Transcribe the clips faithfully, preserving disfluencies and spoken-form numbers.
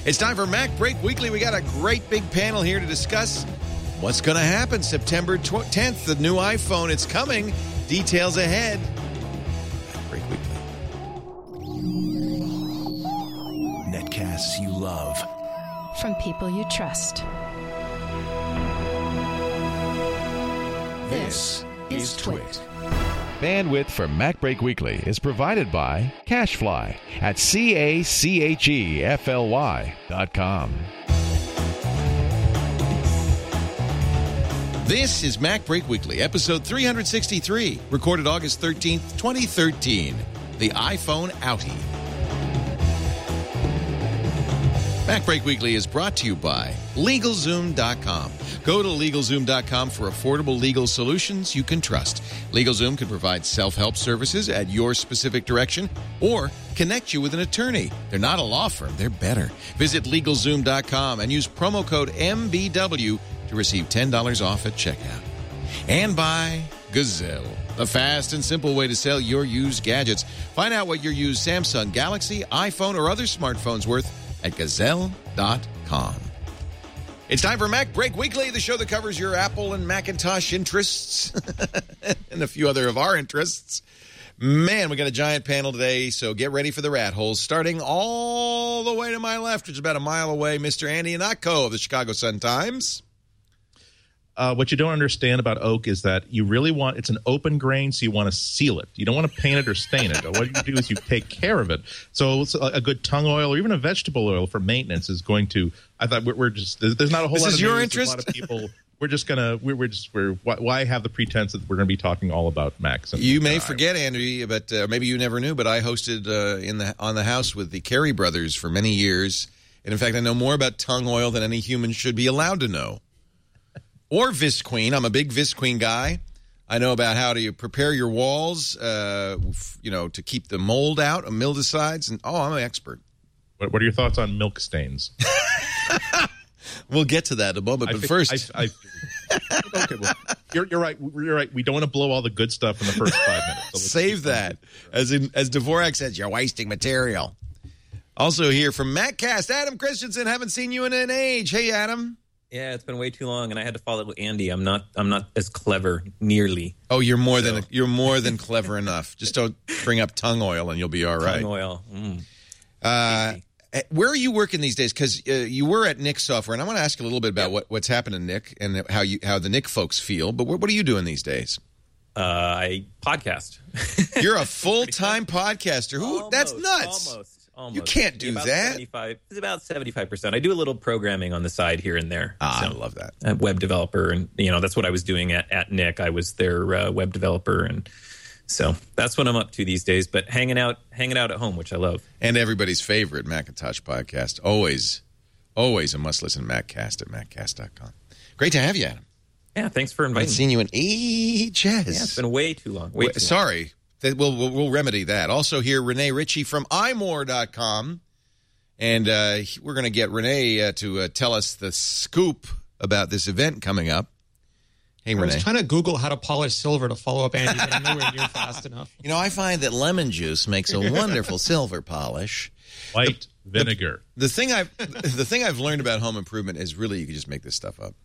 It's time for Mac Break Weekly. We got a great big panel here to discuss what's going to happen September tenth. The new iPhone, it's coming. Details ahead. Mac Break Weekly. Netcasts you love. From people you trust. This is Twit. Bandwidth for Mac Break Weekly is provided by CacheFly at C A C H E F L Y dot com. This is Mac Break Weekly, episode three sixty-three, recorded August thirteenth, twenty thirteen. The iPhone outie. Mac Break Weekly is brought to you by LegalZoom dot com. Go to LegalZoom dot com for affordable legal solutions you can trust. LegalZoom can provide self-help services at your specific direction or connect you with an attorney. They're not a law firm, they're better. Visit LegalZoom dot com and use promo code M B W to receive ten dollars off at checkout. And by Gazelle, the fast and simple way to sell your used gadgets. Find out what your used Samsung, Galaxy, iPhone, or other smartphone's worth at Gazelle dot com. It's time for Mac Break Weekly, the show that covers your Apple and Macintosh interests and a few other of our interests. Man, we got a giant panel today, so get ready for the rat holes. Starting all the way to my left, which is about a mile away, Mister Andy Ihnatko of the Chicago Sun-Times. Uh, what you don't understand about oak is that you really want, it's an open grain, so you want to seal it. You don't want to paint it or stain it. What you do is you take care of it. So a good tongue oil or even a vegetable oil for maintenance is going to, I thought we're, we're just, there's not a whole this lot is of your news, interest? a lot of people. We're just going to, we're, we're just, we're, why, why have the pretense that we're going to be talking all about Macs? And, you may uh, forget, Andrew, but uh, maybe you never knew, but I hosted uh, in the on the house with the Carey brothers for many years. And in fact, I know more about tongue oil than any human should be allowed to know. Or Visqueen. I'm a big Visqueen guy. I know about how to prepare your walls, uh, you know, to keep the mold out, mildicides, and oh, I'm an expert. What, what are your thoughts on milk stains? We'll get to that in a moment, but I, first, I, I, okay, well, you're, you're right. You're right. We don't want to blow all the good stuff in the first five minutes. So save that, as in as Dvorak says, you're wasting material. Also here from MacCast, Adam Christensen. Haven't seen you in an age. Hey, Adam. Yeah, it's been way too long, and I had to follow Andy. I'm not. I'm not as clever, nearly. Oh, you're more so. than you're more than clever enough. Just don't bring up tongue oil, and you'll be all right. Tongue oil. Mm. Uh, where are you working these days? Because uh, you were at Nick Software, and I want to ask you a little bit about what, what's happened to Nick and how you how the Nick folks feel. But what, what are you doing these days? Uh, I podcast. You're a full time podcaster. Who? Almost, that's nuts. Almost. Almost. You can't do about that. seventy-five, it's about seventy-five percent. I do a little programming on the side here and there. Ah, so, I love that. A web developer, and you know that's what I was doing at, at Nick. I was their uh, web developer, and so that's what I'm up to these days. But hanging out, hanging out at home, which I love. And everybody's favorite Macintosh podcast, always, always a must-listen MacCast at Maccast dot com. Great to have you, Adam. Yeah, thanks for inviting I've me. seen you in ages. Yeah, it's been way too long. Way too Sorry. long. We'll, we'll, we'll remedy that. Also here, Renee Ritchie from i more dot com. And uh, we're going to get Renee uh, to uh, tell us the scoop about this event coming up. Hey, Renee. I was trying to Google how to polish silver to follow up Andy, but I'm nowhere near fast enough. You know, I find that lemon juice makes a wonderful silver polish. White the, vinegar. The, the thing I've the thing I've learned about home improvement is really you can just make this stuff up.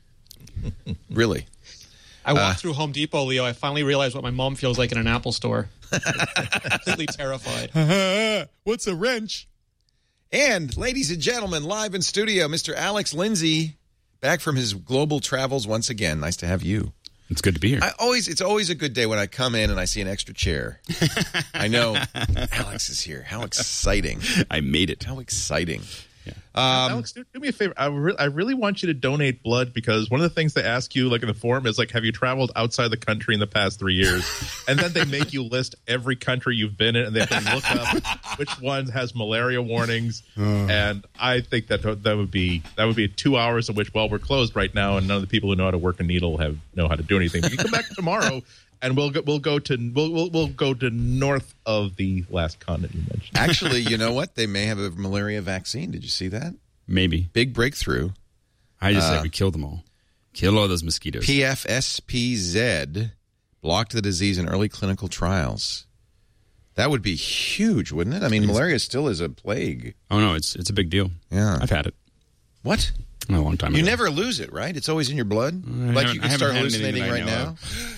Really. I walked uh, through Home Depot, Leo. I finally realized what my mom feels like in an Apple store. Completely terrified. What's a wrench? And, ladies and gentlemen, live in studio, Mister Alex Lindsay, back from his global travels once again. Nice to have you. It's good to be here. I always, it's always a good day when I come in and I see an extra chair. I know Alex is here. How exciting. I made it. How exciting. Yeah. Um, Alex, do, do me a favor. I, re- I really want you to donate blood because one of the things they ask you, like in the forum, is like, have you traveled outside the country in the past three years? And then they make you list every country you've been in, and they have to look up which one has malaria warnings. Oh. And I think that that would be that would be two hours of which, well, we're closed right now, and none of the people who know how to work a needle have know how to do anything. But you come back tomorrow. And we'll go, we'll go to we'll, we'll we'll go to north of the last continent you mentioned. Actually, you know what? They may have a malaria vaccine. Did you see that? Maybe. Big breakthrough. I just uh, said we kill them all. Kill all those mosquitoes. P F S P Z blocked the disease in early clinical trials. That would be huge, wouldn't it? I mean, malaria still is a plague. Oh, no, it's it's a big deal. Yeah. I've had it. What? A long time You ago. never lose it, right? It's always in your blood? I like haven't- you I can haven't start had anything hallucinating that I right know now? of.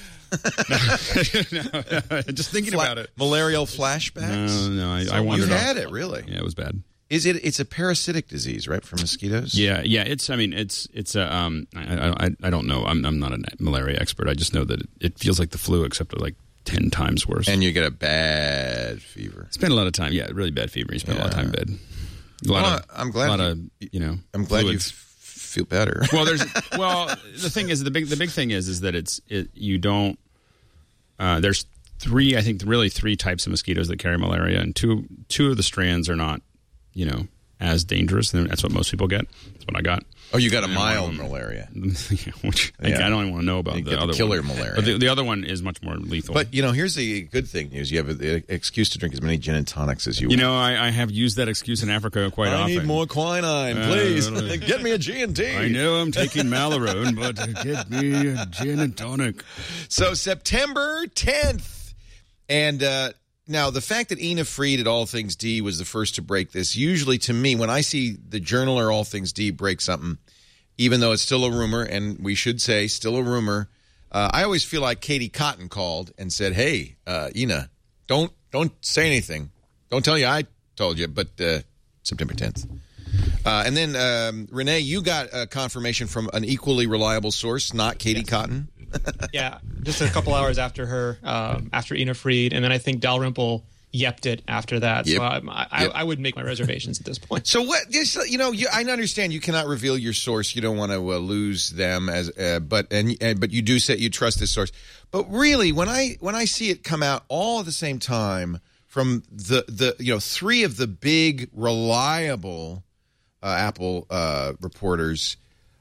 no, just thinking Fla- about it. Malarial flashbacks? No, no, I, So I wandered You've off. had it, really? Yeah, it was bad. Is it? It's a parasitic disease, right, from mosquitoes? Yeah, yeah. It's. I mean, it's. It's a. Um. I. I. I don't know. I'm. I'm not a malaria expert. I just know that it, it feels like the flu, except like ten times worse. And you get a bad fever. Spend a lot of time. Yeah, really bad fever. You spend a lot of time in bed. A lot Well, of. I'm glad A lot you- of. You know. I'm glad fluids. you f- feel better. Well, there's. Well, the thing is, the big. The big thing is, is that it's. It. You don't. Uh, there's three. I think really three types of mosquitoes that carry malaria, and two. Two of the strands are not. You know. As dangerous, and that's what most people get. That's what I got. Oh, you got a And mild one of them- malaria. Which Yeah. I, I don't even want to know about You the get the other killer one. malaria. But the, the other one is much more lethal. But, you know, here's the good thing news. You have an excuse to drink as many gin and tonics as you, you want. know, I, I have used that excuse in Africa quite I often. need more quinine, Uh, please. really. Get me a G and T. I know I'm taking Malarone, but get me a gin and tonic. So September tenth. And uh, now the fact that Ina Fried at All Things D was the first to break this, usually to me, when I see the Journal or All Things D break something, even though it's still a rumor, and we should say still a rumor, uh, I always feel like Katie Cotton called and said, hey, uh, Ina, don't don't say anything. Don't tell you I told you, but uh, September tenth. Uh, and then, um, Renee, you got a confirmation from an equally reliable source, not Katie Yes. Cotton. Yeah, just a couple hours after her, um, after Ina Fried, and then I think Dalrymple yepped it after that. Yep. So I, I, Yep. I would make my reservations at this point. So what? Just, you know, you, I understand you cannot reveal your source. You don't want to uh, lose them, as uh, but and, and but you do say you trust this source. But really, when I when I see it come out all at the same time from the the you know three of the big reliable uh, Apple uh, reporters,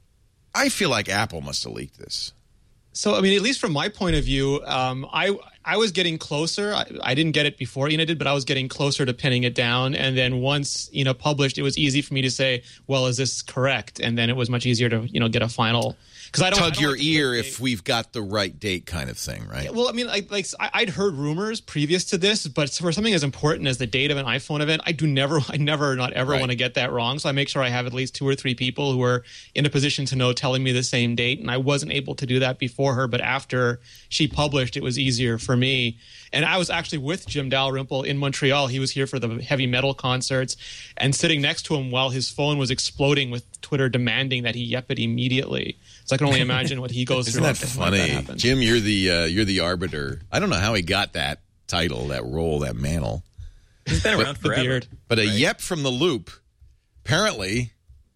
I feel like Apple must have leaked this. So, I mean, at least from my point of view, um, I I was getting closer. I, I didn't get it before Ina did, but I was getting closer to pinning it down. And then once Ina published, it was easy for me to say, well, is this correct? And then it was much easier to, you know, get a final. Because I don't I Tug don't your like to ear put if we've got the right date, kind of thing, right? Well, I mean, like, like I- I'd heard rumors previous to this, but for something as important as the date of an iPhone event, I do never, I never, not ever Right. want to get that wrong. So I make sure I have at least two or three people who are in a position to know, telling me the same date. And I wasn't able to do that before her, but after she published, it was easier for me. And I was actually with Jim Dalrymple in Montreal. He was here for the heavy metal concerts, and sitting next to him while his phone was exploding with Twitter demanding that he yep it immediately. So I can only imagine what he goes Isn't through. that after something like funny, that happens. Jim? You're the uh, you're the arbiter. I don't know how he got that title, that role, that mantle. He's been around The forever. beard. But a yep from the loop apparently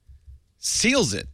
seals it.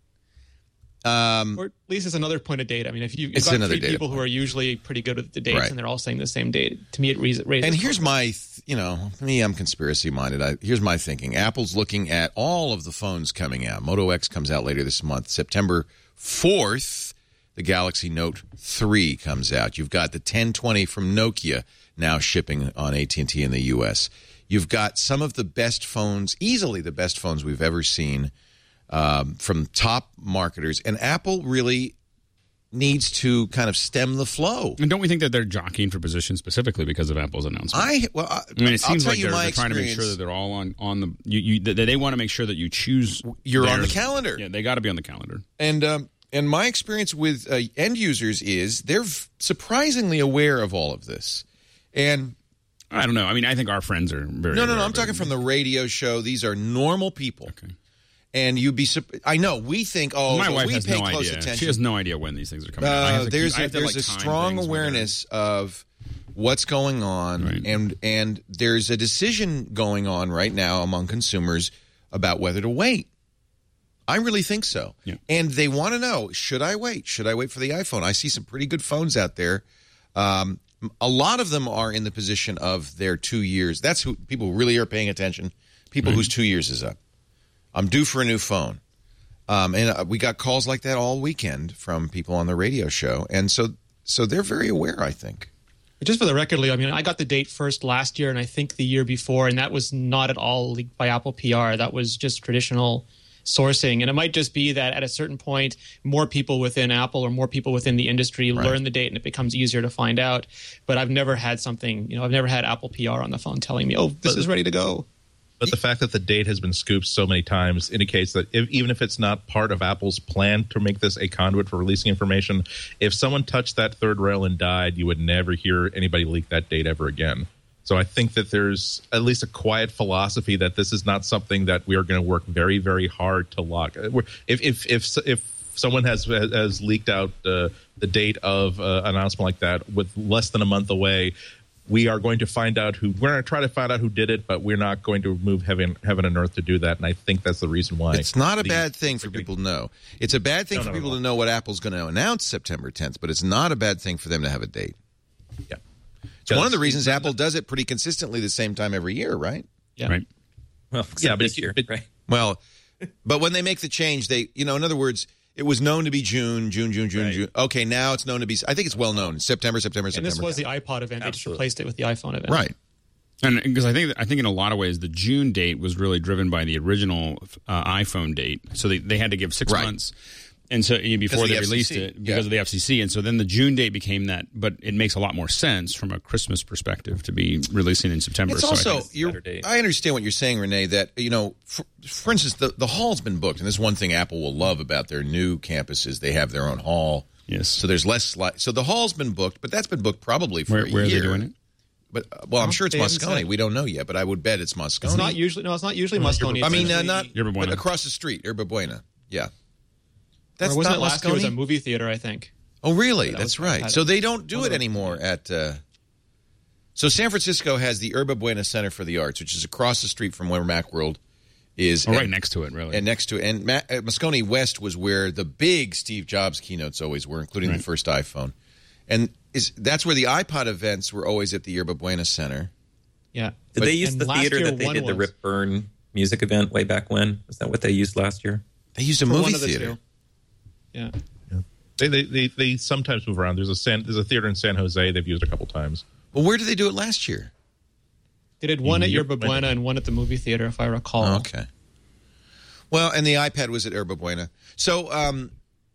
Um, Or at least it's another point of date. I mean, if you've It's got another three data people who point. are usually pretty good with the dates Right. and they're all saying the same date, to me it raises. raises and here's confidence. my, th- you know, me, I'm conspiracy minded. I, here's my thinking. Apple's looking at all of the phones coming out. Moto X comes out later this month. September fourth, the Galaxy Note three comes out. You've got the ten twenty from Nokia now shipping on A T and T in the U S. You've got some of the best phones, easily the best phones we've ever seen um, from top marketers. And Apple really needs to kind of stem the flow. And don't we think that they're jockeying for position specifically because of Apple's announcement? I well, I, I mean, it I'll seems tell like you they're, my they're trying to make sure experience. that they're all on on the. You, you that they want to make sure that you choose. You're on the theirs. calendar. Yeah, they got to be on the calendar. And um, and my experience with uh, end users is they're f- surprisingly aware of all of this. And I don't know. I mean, I think our friends are very. no, no, no. aware I'm of talking it. from the radio show. These are normal people. Okay. And you'd be. sup- I know we think. Oh, My but wife we has pay no close idea. attention. She has no idea when these things are coming. out. I Uh, have to there's keep- I a, have to, there's like, a time strong things when they're- awareness of what's going on, Right. and and there's a decision going on right now among consumers about whether to wait. I really think so. Yeah. And they want to know, should I wait? Should I wait for the iPhone? I see some pretty good phones out there. Um, a lot of them are in the position of their two years. That's who people really are paying attention. People whose two years is up. I'm due for a new phone. Um, and uh, we got calls like that all weekend from people on the radio show. And so so they're very aware, I think. Just for the record, Leo, I mean, I got the date first last year and I think the year before, and that was not at all leaked by Apple P R. That was just traditional sourcing. And it might just be that at a certain point, more people within Apple or more people within the industry Right. learn the date and it becomes easier to find out. But I've never had something, you know, I've never had Apple P R on the phone telling me, oh, this But- is ready to go. But the fact that the date has been scooped so many times indicates that if, even if it's not part of Apple's plan to make this a conduit for releasing information, if someone touched that third rail and died, you would never hear anybody leak that date ever again. So I think that there's at least a quiet philosophy that this is not something that we are going to work very, very hard to lock. If if if if someone has has leaked out uh, the date of uh, an announcement like that with less than a month away, we are going to find out who we're going to try to find out who did it, but we're not going to move heaven, heaven and earth to do that. And I think that's the reason why. It's not a the- bad thing for people to know. It's a bad thing No, for no, people no. to know what Apple's going to announce September tenth, but it's not a bad thing for them to have a date. Yeah. It's one of the reasons Apple does it pretty consistently the same time every year, right? Yeah. Right. Well, except Yeah, but this it's- year, but- right? Well, but when they make the change, they, you know, in other words, it was known to be June, June, June, June, Right. June. Okay, now it's known to be, I think it's well known, September, September, And September. this was the iPod event. They just Absolutely. replaced it with the iPhone event. Right. And because I think I think in a lot of ways the June date was really driven by the original uh, iPhone date, so they, they had to give six Right. months, and so you know, before of they the released F C C, it because yeah. of the F C C, and so then the June date became that. But it makes a lot more sense from a Christmas perspective to be releasing in September. It's so I also, think- it's you're, better date. I understand what you're saying, Renee, that, you know, for, for instance, the, the hall's been booked, and this is one thing Apple will love about their new campuses. They have their own hall. Yes. So there's less, sli- so the hall's been booked, but that's been booked probably for where, a where are year. they doing it? But, uh, well, I'm Oh, sure it's they haven't Moscone. said. We don't know yet, but I would bet it's Moscone. It's not usually, no, it's not usually Moscone. I It's mean, uh, usually- not Yerba Buena. but across the street, Yerba Buena. Yeah. That's or wasn't not it last year? It was Moscone? a movie theater, I think. Oh, really? That That's was- right. had So it. they don't do One it of those, anymore at. Uh, so San Francisco has the Yerba Buena Center for the Arts, which is across the street from where Macworld is. Oh, right and, next to it, really. and next to it. And Ma- uh, Moscone West was where the big Steve Jobs keynotes always were, including Right. the first iPhone. And is that's where the iPod events were always at the Yerba Buena Center. Yeah. Did But- they use and the last theater year that they one did the was- Rip Burn music event way back when? Was that what they used last year? They used a For movie one of the theater. two. Yeah. They, they they they sometimes move around. There's a San, there's a theater in San Jose they've used a couple times. Well, where did they do it last year? They did one at Yerba Yerba Buena and one at the movie theater, if I recall. Oh, okay. Well, and the iPad was at Yerba Buena. So um,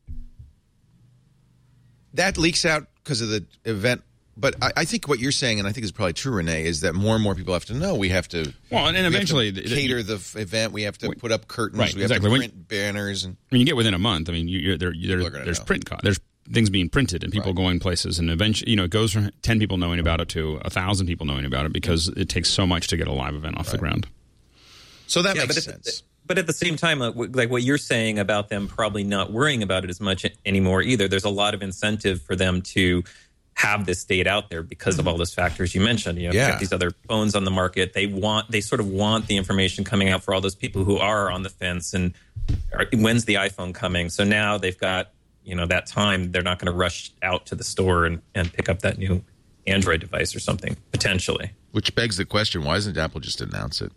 that leaks out because of the event. But I, I think what you're saying, and I think is probably true, Renee, is that more and more people have to know. We have to. Well, and we have to eventually the- the- cater the f- event. We have to put up curtains. Right, we have exactly. to When- print banners. And I mean, you get within a month. I mean, you, you're, there, People there, are gonna there's know. print, co- there's things being printed, and people Right. going places, and eventually, you know, it goes from ten people knowing about it to a thousand people knowing about it because it takes so much to get a live event off the ground. so that Yeah, makes but at, sense. but at the same time, uh, w- like what you're saying about them probably not worrying about it as much anymore either. There's a lot of incentive for them to have this date out there because of all those factors you mentioned. You know, Yeah. you got these other phones on the market. They want, they sort of want the information coming out for all those people who are on the fence. And are, when's the iPhone coming? So now they've got, you know, that time. They're not going to rush out to the store and, and pick up that new Android device or something potentially Which begs the question: why doesn't Apple just announce it?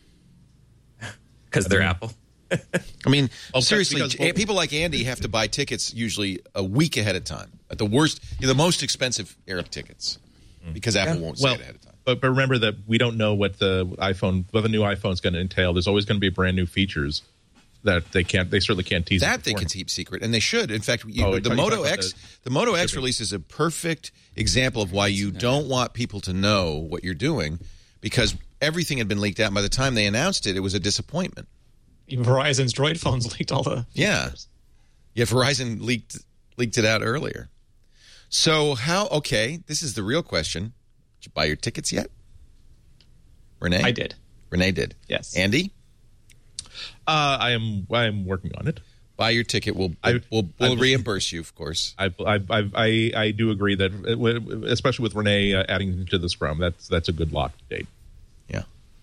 because they're Apple. I mean, Oh, seriously, because- j- people like Andy have to buy tickets usually a week ahead of time. At the worst, the most expensive air tickets because Apple won't say Well, it ahead of time. but but remember that we don't know what the iPhone, what the new iPhone is going to entail. There's always going to be brand new features that they can't, they certainly can't tease. That they before. can keep secret, and they should. In fact, you, Oh, the you're talking Moto about X, the- the Moto X release is a perfect example of why you don't want people to know what you're doing because everything had been leaked out. And by the time they announced it, it was a disappointment. Even Verizon's Droid phones leaked all the. Yeah, yeah. Verizon leaked leaked it out earlier. So how? Okay, this is the real question. Did you buy your tickets yet, Renee? I did. Renee did. Yes. Andy, Uh, I am I am working on it. buy your ticket. We'll I- we'll, we'll I- reimburse you, of course. I I I I, I do agree that, uh, w- especially with Renee uh, adding to the Scrum, that's that's a good lock date. Yeah.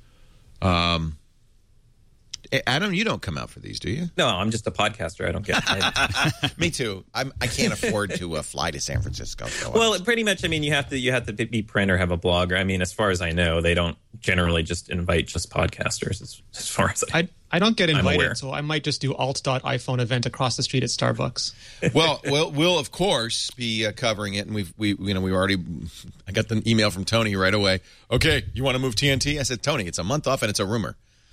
Um. Adam, you don't come out for these, do you? No, I'm just a podcaster. I don't get it. Me too. I'm, I can't afford to uh, fly to San Francisco. So Well, pretty much. I mean, you have to you have to be print or have a blog. I mean, as far as I know, they don't generally just invite just podcasters. As, as far as I, I I don't get I'm aware. invited, so I might just do alt.iPhone event across the street at Starbucks. well, well, we'll of course be uh, covering it, and we've we you know we already. I got the email from Tony right away. Okay, you want to move T N T? I said, Tony, it's a month off, and it's a rumor.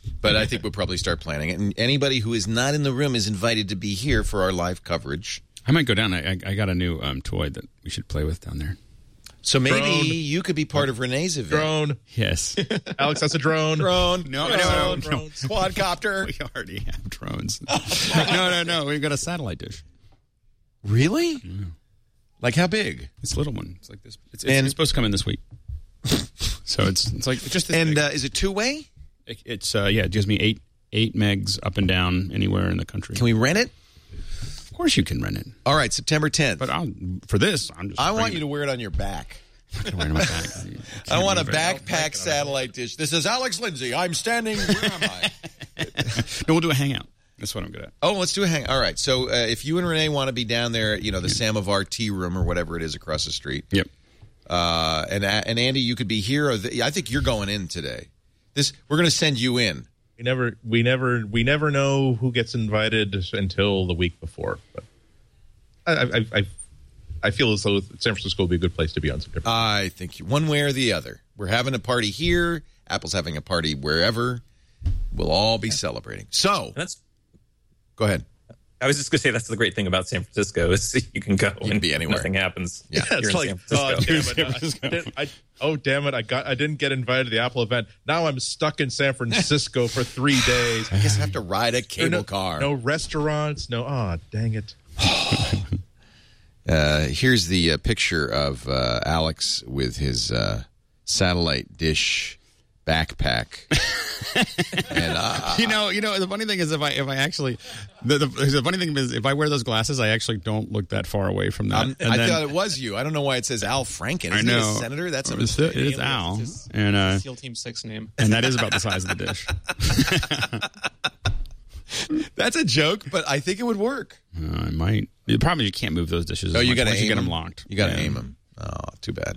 But I think we'll probably start planning it. And anybody who is not in the room is invited to be here for our live coverage. I might go down. I, I got a new um, toy that we should play with down there. So maybe Drone. you could be part of Renee's event. Drone. Yes. Alex, that's a drone. Drone. No, drone. no, no, no. Quadcopter. We already have drones. no, no, no. We've got a satellite dish. Really? Yeah. Like how big? It's a little one. It's like this. It's, it's, And- it's supposed to come in this week. So it's it's like just this And big. uh, is it two-way? It, it's uh, yeah. It gives me eight eight megs up and down anywhere in the country. Can we rent it? Of course, you can rent it. All right, September tenth. But I'll, for this, I'm just. I want bringing you to wear it on your back. it. Wear it on my back. I want a move it. backpack satellite dish. This is Alex Lindsay. I'm standing. Where am I? No, we'll do a hangout. That's what I'm good at. Oh, let's do a hang. All right. So uh, if you and Renee want to be down there, you know, the Samovar Tea Room or whatever it is across the street. Yep. Uh, and and Andy, you could be here. Or the, I think you're going in today. This we're going to send you in. We never, we never, we never know who gets invited until the week before. But I, I, I, I feel as though San Francisco would be a good place to be on some different. I think you, one way or the other. We're having a party here. Apple's having a party wherever. We'll all be celebrating. So And that's. go ahead. I was just going to say that's the great thing about San Francisco is you can go can and be anywhere. Nothing happens. Yeah, You're it's in like, San Francisco. oh damn it! I didn't- I, oh damn it! I got, I didn't get invited to the Apple event. Now I'm stuck in San Francisco for three days. I guess I have to ride a cable no, car. No restaurants. No. Ah, oh, dang it. Uh, here's the uh, picture of uh, Alex with his uh, satellite dish backpack. and uh, You know, you know. The funny thing is, if I if I actually, the, the, the funny thing is, if I wear those glasses, I actually don't look that far away from that. um, And I then- thought it was you. I don't know why it says Al Franken. I Isn't he know. a senator? That's a It's- it is Al, It's and uh, SEAL Team Six name. and that is about the size of the dish. That's a joke, but I think it would work. Uh, I might. The problem is you can't move those dishes. Oh, as you much got to once aim you get them them locked. You got to Yeah. aim them. Oh, too bad.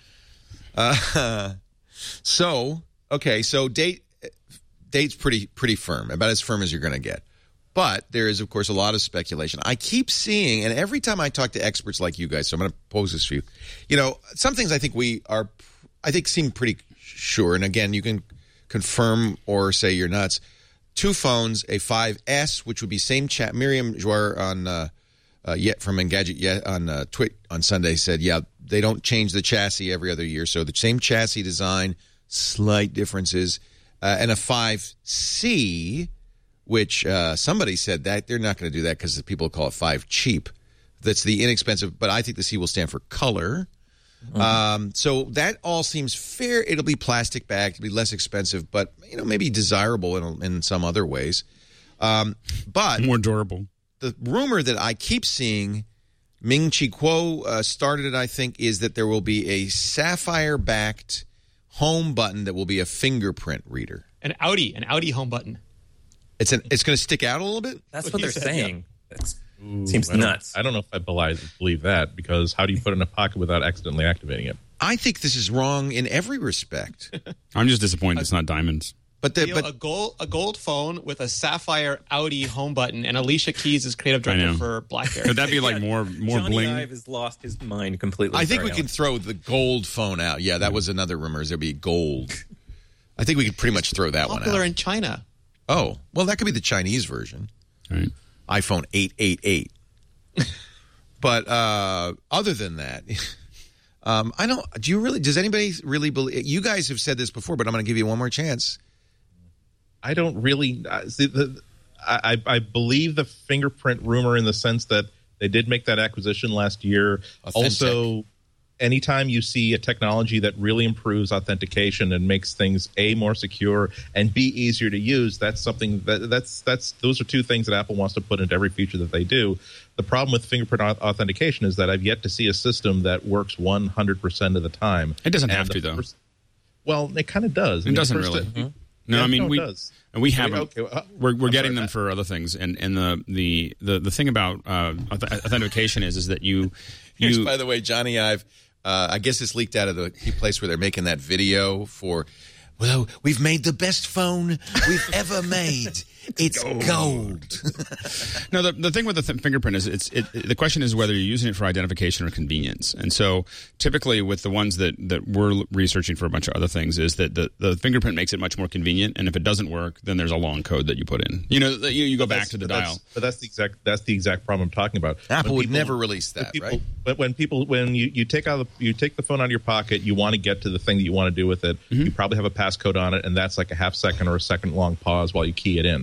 Uh, so okay, so date date's pretty pretty firm, about as firm as you're going to get. But there is, of course, a lot of speculation. I keep seeing, and every time I talk to experts like you guys, so I'm going to pose this for you. You know, some things I think we are, I think, seem pretty sure. And again, you can confirm or say you're nuts. Two phones, a five S, which would be same chat. Miriam Jouer on uh, uh, yet from Engadget yet on uh, Twit on Sunday said, yeah, they don't change the chassis every other year, so the same chassis design, slight differences, uh, and a five C, which uh, somebody said that they're not going to do that because people call it five cheap. That's the inexpensive, but I think the C will stand for color. Mm-hmm. Um, so that all seems fair. It'll be plastic bagged, it'll be less expensive, but you know maybe desirable in in some other ways. Um, but More durable. the rumor that I keep seeing, Ming Chi Kuo uh, started it, I think, is that there will be a sapphire backed home button that will be a fingerprint reader. An Audi, an Audi home button. It's an it's going to stick out a little bit. That's what what he they're said, saying. That's Ooh, seems I don't- nuts. I don't know if I believe, believe that because how do you put it in a pocket without accidentally activating it? I think this is wrong in every respect. I'm just disappointed it's not diamonds. But the, You know, but a gold a gold phone with a sapphire Audi home button, and Alicia Keys is creative I director know. for BlackBerry. Could that be like more more Johnny bling? Ive has lost his mind completely. I think we Sorry, can Alex. throw the gold phone out. Yeah, that was another rumor. Is there'd be gold. I think we could pretty much throw that one Popular out. in China. Oh, well, that could be the Chinese version. Right. iPhone eight eighty-eight. But uh, other than that, um, I don't. Do you really? Does anybody really believe? You guys have said this before, but I'm going to give you one more chance. I don't really uh, see the. I, I believe the fingerprint rumor in the sense that they did make that acquisition last year. Authentic. Also, anytime you see a technology that really improves authentication and makes things A, more secure, and B, easier to use, that's something that that's that's those are two things that Apple wants to put into every feature that they do. The problem with fingerprint auth- authentication is that I've yet to see a system that works one hundred percent of the time. It doesn't And have the to, though. first- well, it kind of does. I It mean, doesn't first really. it- No, Yeah, I mean no, it we does. and we I have mean, them. okay, uh, we're we're I'm getting sorry, them for other things, and and the the the, the thing about uh, auth- authentication is is that you Here's, you by the way, Johnny Ive. Uh, I guess it's leaked out of the place where they're making that video for. Well, we've made the best phone we've ever made. It's gold. No, the, the thing with the th- fingerprint is it's it, it, the question is whether you're using it for identification or convenience. And so typically with the ones that, that we're researching for a bunch of other things is that the, the fingerprint makes it much more convenient. And if it doesn't work, then there's a long code that you put in. You know, you, you go but back to the but dial. That's, but that's the exact that's the exact problem I'm talking about. Apple When would people- never release that, when people, right? But when people when you, you take out the, you take the phone out of your pocket, you want to get to the thing that you want to do with it. Mm-hmm. You probably have a passcode on it, and that's like a half second or a second long pause while you key it in.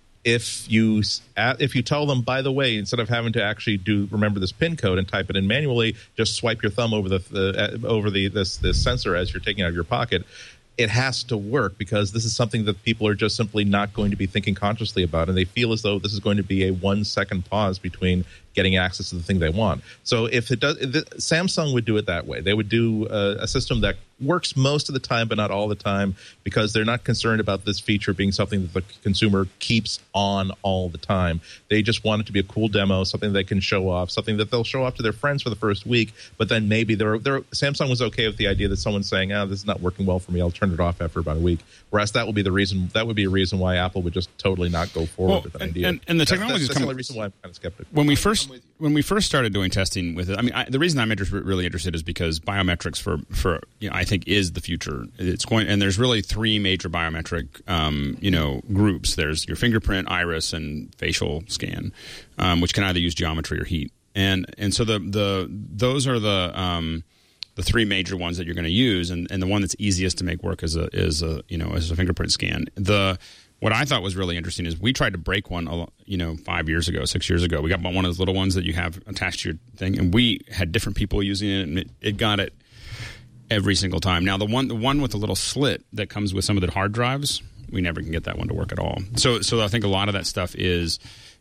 If you if you tell them, by the way, instead of having to actually do remember this PIN code and type it in manually, just swipe your thumb over the, the uh, over the this this sensor as you're taking it out of your pocket. It has to work because this is something that people are just simply not going to be thinking consciously about, and they feel as though this is going to be a one second pause between getting access to the thing they want. So if it does, the, Samsung would do it that way. They would do a, a system that works most of the time, but not all the time, because they're not concerned about this feature being something that the consumer keeps on all the time. They just want it to be a cool demo, something they can show off, something that they'll show off to their friends for the first week, but then maybe they're, they're Samsung was okay with the idea that someone's saying, oh, this is not working well for me, I'll turn it off after about a week. Whereas that would be the reason, that would be a reason why Apple would just totally not go forward Well, with that and- idea. and- and the That's- technology is that's, that's the coming- only reason why I'm kind of skeptical. When we first when we first started doing testing with it, I mean, I, the reason I'm inter- really interested is because biometrics for for you know I think is the future. It's going, and there's really three major biometric um, you know groups. There's your fingerprint, iris, and facial scan, um, which can either use geometry or heat. And and so the the those are the um, the three major ones that you're going to use, and, and the one that's easiest to make work is a is a you know is a fingerprint scan. The What I thought was really interesting is we tried to break one, a lo- you know, five years ago, six years ago. We got one of those little ones that you have attached to your thing, and we had different people using it, and it, it got it every single time. Now, the one, the one with the little slit that comes with some of the hard drives, we never can get that one to work at all. So, so I think a lot of that stuff is,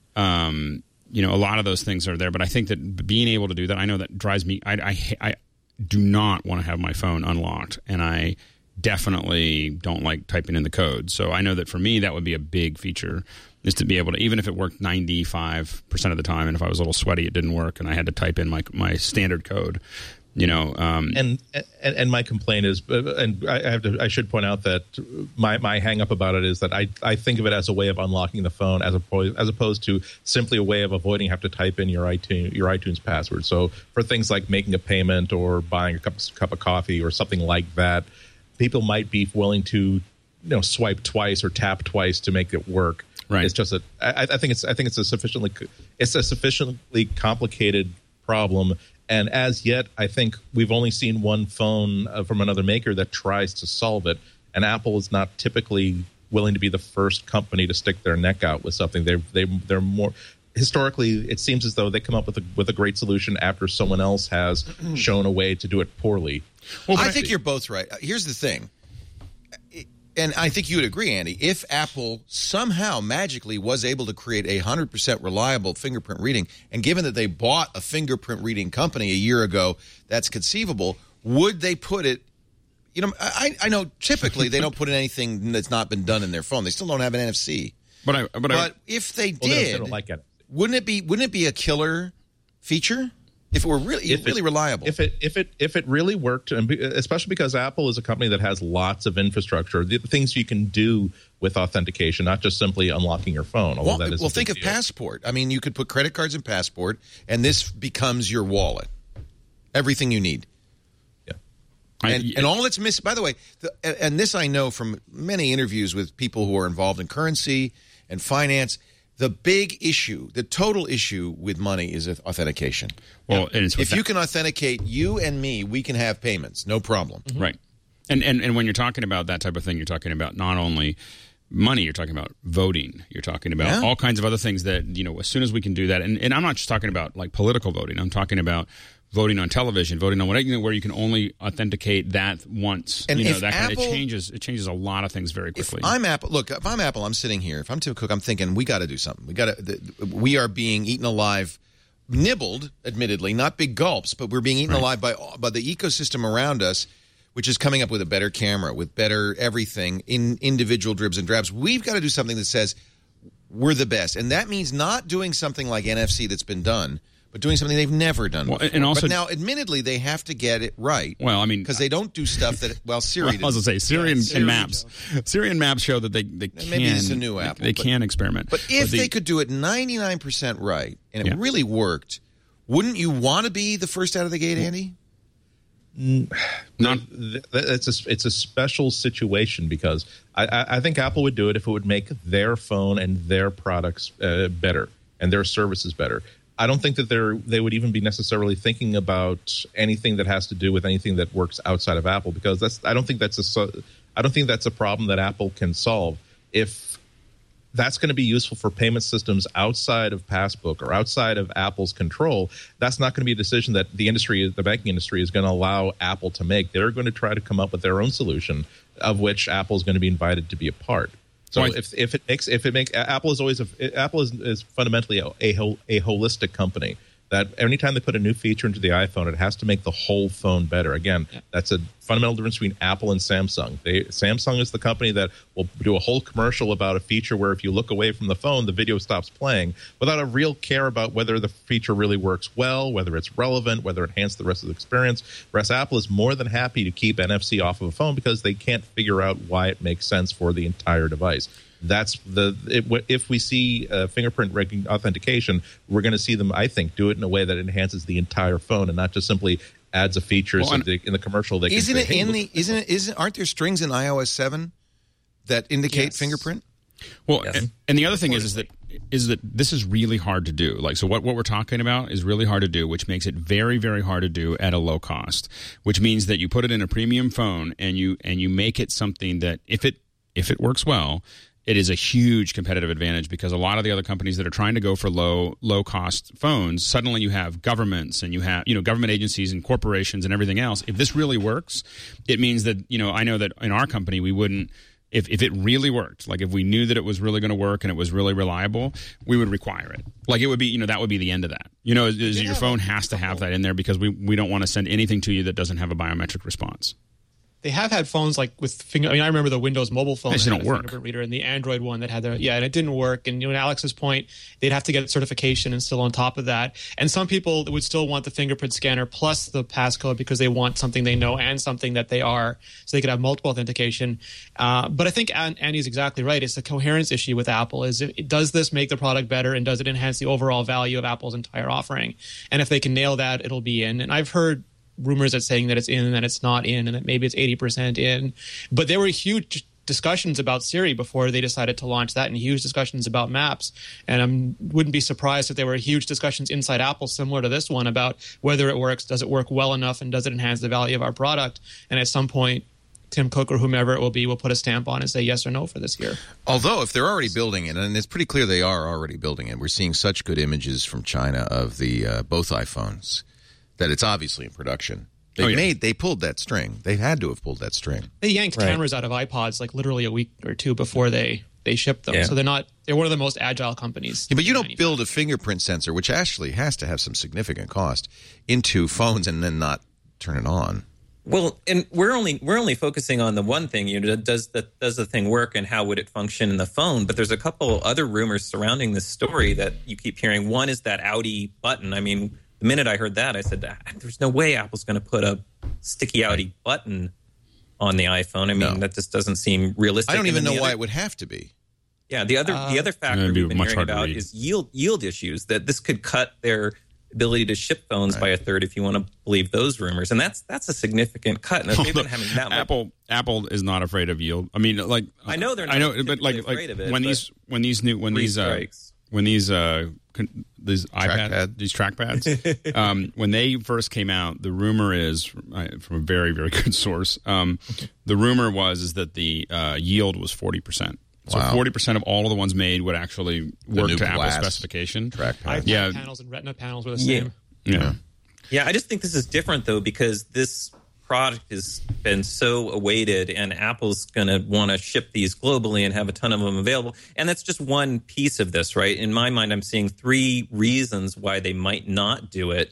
um, you know, a lot of those things are there. But I think that being able to do that, I know that drives me. I, I, I do not want to have my phone unlocked, and I definitely don't like typing in the code. So I know that for me, that would be a big feature, is to be able to, even if it worked ninety-five percent of the time, and if I was a little sweaty, it didn't work, and I had to type in my my standard code, you know. Um, and, and and my complaint is, and I have to, I should point out that my my hang up about it is that I, I think of it as a way of unlocking the phone as opposed as opposed to simply a way of avoiding having to type in your iTunes your iTunes password. So for things like making a payment or buying a cup cup of coffee or something like that, people might be willing to, you know, swipe twice or tap twice to make it work. Right. It's just a. I, I think it's. I think it's a sufficiently. It's a sufficiently complicated problem, and as yet, I think we've only seen one phone uh, from another maker that tries to solve it. And Apple is not typically willing to be the first company to stick their neck out with something. They they they're more. Historically, it seems as though they come up with a with a great solution after someone else has shown a way to do it poorly. Well, I think you're both right. Here's the thing, and I think you would agree, Andy. If Apple somehow magically was able to create a one hundred percent reliable fingerprint reading, and given that they bought a fingerprint reading company a year ago, that's conceivable, would they put it, you know, I, I know typically they don't put in anything that's not been done in their phone. They still don't have an N F C. But, I, but, but I, if they Well, they don't- did, they don't like it. wouldn't it be wouldn't it be a killer feature if it were really If it- really reliable? If it if it if it really worked, and be- especially because Apple is a company that has lots of infrastructure, the things you can do with authentication, not just simply unlocking your phone. Well, that is well a think big of deal. Passport. I mean, you could put credit cards in Passport, and this becomes your wallet. Everything you need. Yeah. And, I, and all that's missing, by the way, the, and, and this I know from many interviews with people who are involved in currency and finance, the big issue, the total issue with money is authentication. well, and it's If you can authenticate you and me, we can have payments, no problem. Right. And, and and when you're talking about that type of thing, you're talking about not only money, you're talking about voting. You're talking about Yeah. all kinds of other things that, you know, as soon as we can do that. And, and I'm not just talking about like political voting. I'm talking about voting on television, voting on whatever, you know, where you can only authenticate that once. And you know, if that kind of, Apple- it changes it changes a lot of things very If quickly. I'm Apple, look, if I'm Apple, I'm sitting here. If I'm Tim Cook, I'm thinking we got to do something. We got to. We are being eaten alive, nibbled, admittedly, not big gulps, but we're being eaten Right. alive by by the ecosystem around us, which is coming up with a better camera, with better everything in individual dribs and drabs. We've got to do something that says we're the best, and that means not doing something like N F C that's been done, but doing something they've never done Well, before. and also- but now, admittedly, they have to get it right. Well, I mean, because they don't do stuff that well, Siri. Well, I was going to say Siri, and, Siri and Maps. Siri and Maps show that they they can. Maybe it's a new Apple, They, they but- can experiment. But if the- they could do it ninety-nine percent right and it Yeah. really worked, wouldn't you want to be the first out of the gate, Andy? not, Th- th- it's a it's a special situation because I, I, I think Apple would do it if it would make their phone and their products uh, better and their services better. I don't think that they're they would even be necessarily thinking about anything that has to do with anything that works outside of Apple, because that's I don't think that's a so- I don't think that's a problem that Apple can solve. If that's going to be useful for payment systems outside of Passbook or outside of Apple's control, that's not going to be a decision that the industry, the banking industry, is going to allow Apple to make. They're going to try to come up with their own solution, of which Apple is going to be invited to be a part. So Well, I- if if it makes if it makes Apple is always a, Apple is, is fundamentally a, a hol- a holistic company. That anytime they put a new feature into the iPhone, it has to make the whole phone better. Again, yeah. that's a fundamental difference between Apple and Samsung. They, Samsung is the company that will do a whole commercial about a feature where if you look away from the phone, the video stops playing without a real care about whether the feature really works well, whether it's relevant, whether it enhances the rest of the experience. Whereas Apple is more than happy to keep N F C off of a phone because they can't figure out why it makes sense for the entire device. That's the it, if we see uh, fingerprint authentication, we're going to see them, I think, do it in a way that enhances the entire phone and not just simply adds a feature well, so they, in the commercial. They isn't can it say, hey, in look, the isn't it isn't aren't there strings in i O S seven that indicate Yes. fingerprint? Well, Yes. and, and the other thing is, is that is that this is really hard to do. Like, so what, what we're talking about is really hard to do, which makes it very, very hard to do at a low cost. Which means that you put it in a premium phone and you and you make it something that if it if it works well, it is a huge competitive advantage, because a lot of the other companies that are trying to go for low low cost phones, suddenly you have governments and you have, you know, government agencies and corporations and everything else. If this really works, it means that, you know, I know that in our company we wouldn't, if if it really worked, like if we knew that it was really going to work and it was really reliable, we would require it. Like it would be, you know, that would be the end of that. You know, is, is your phone has to have that in there, because we we don't want to send anything to you that doesn't have a biometric response. They have had phones like with finger. I mean, I remember the Windows mobile phone They just that don't had a work. fingerprint reader, and the Android one that had the yeah, and it didn't work. And you know, in Alex's point, they'd have to get certification and still on top of that. And some people would still want the fingerprint scanner plus the passcode because they want something they know and something that they are, so they could have multiple authentication. Uh, but I think Andy's exactly right. It's a coherence issue with Apple. Is it, does this make the product better, and does it enhance the overall value of Apple's entire offering? And if they can nail that, it'll be in. And I've heard rumors that saying that it's in and that it's not in, and that maybe it's eighty percent in. But there were huge discussions about Siri before they decided to launch that, and huge discussions about Maps. And I wouldn't be surprised if there were huge discussions inside Apple similar to this one about whether it works, does it work well enough, and does it enhance the value of our product? And at some point, Tim Cook or whomever it will be will put a stamp on and say yes or no for this year. Although if they're already building it, and it's pretty clear they are already building it, we're seeing such good images from China of the uh, both iPhones that it's obviously in production. They Oh, yeah. made they pulled that string. They had to have pulled that string. They yanked Right. cameras out of iPods like literally a week or two before they they shipped them. Yeah. So they're not they're one of the most agile companies. Yeah, but you don't to build a fingerprint sensor, which actually has to have some significant cost, into phones and then not turn it on. Well, and we're only we're only focusing on the one thing. You know, does the does the thing work, and how would it function in the phone? But there's a couple other rumors surrounding this story that you keep hearing. One is that Audi button. I mean, the minute I heard that, I said, ah, "There's no way Apple's going to put a sticky Audi button on the iPhone." I mean, No. that just doesn't seem realistic. I don't And even then know the why other- it would have to be. Yeah, the other Uh, the other factor It'd be we've been much hearing harder to about read. is yield yield issues. That this could cut their ability to ship phones by a third, if you want to believe those rumors, and that's that's a significant cut. And if they've been having that much, Apple Apple is not afraid of yield. I mean, like I know they're not I know, but like typically like afraid of it, when but these when these new when three these uh, strikes. when these uh con- these iPad Trackpad. these trackpads um, when they first came out, the rumor is uh, from a very very good source. Um, the rumor was is that the uh, yield was forty percent. So Wow. forty percent of all of the ones made would actually work new to Apple glass specification. trackpad. iPad Yeah. panels and Retina panels were the Yeah. same. Yeah. Yeah, I just think this is different though, because this product has been so awaited, and Apple's going to want to ship these globally and have a ton of them available. And that's just one piece of this, right? In my mind, I'm seeing three reasons why they might not do it,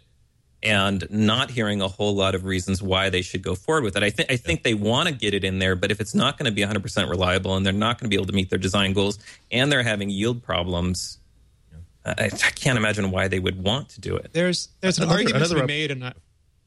and not hearing a whole lot of reasons why they should go forward with it. I think I think they want to get it in there, but if it's not going to be one hundred percent reliable, and they're not going to be able to meet their design goals, and they're having yield problems, I, I can't imagine why they would want to do it. There's there's an Another- argument to be another- made, and I,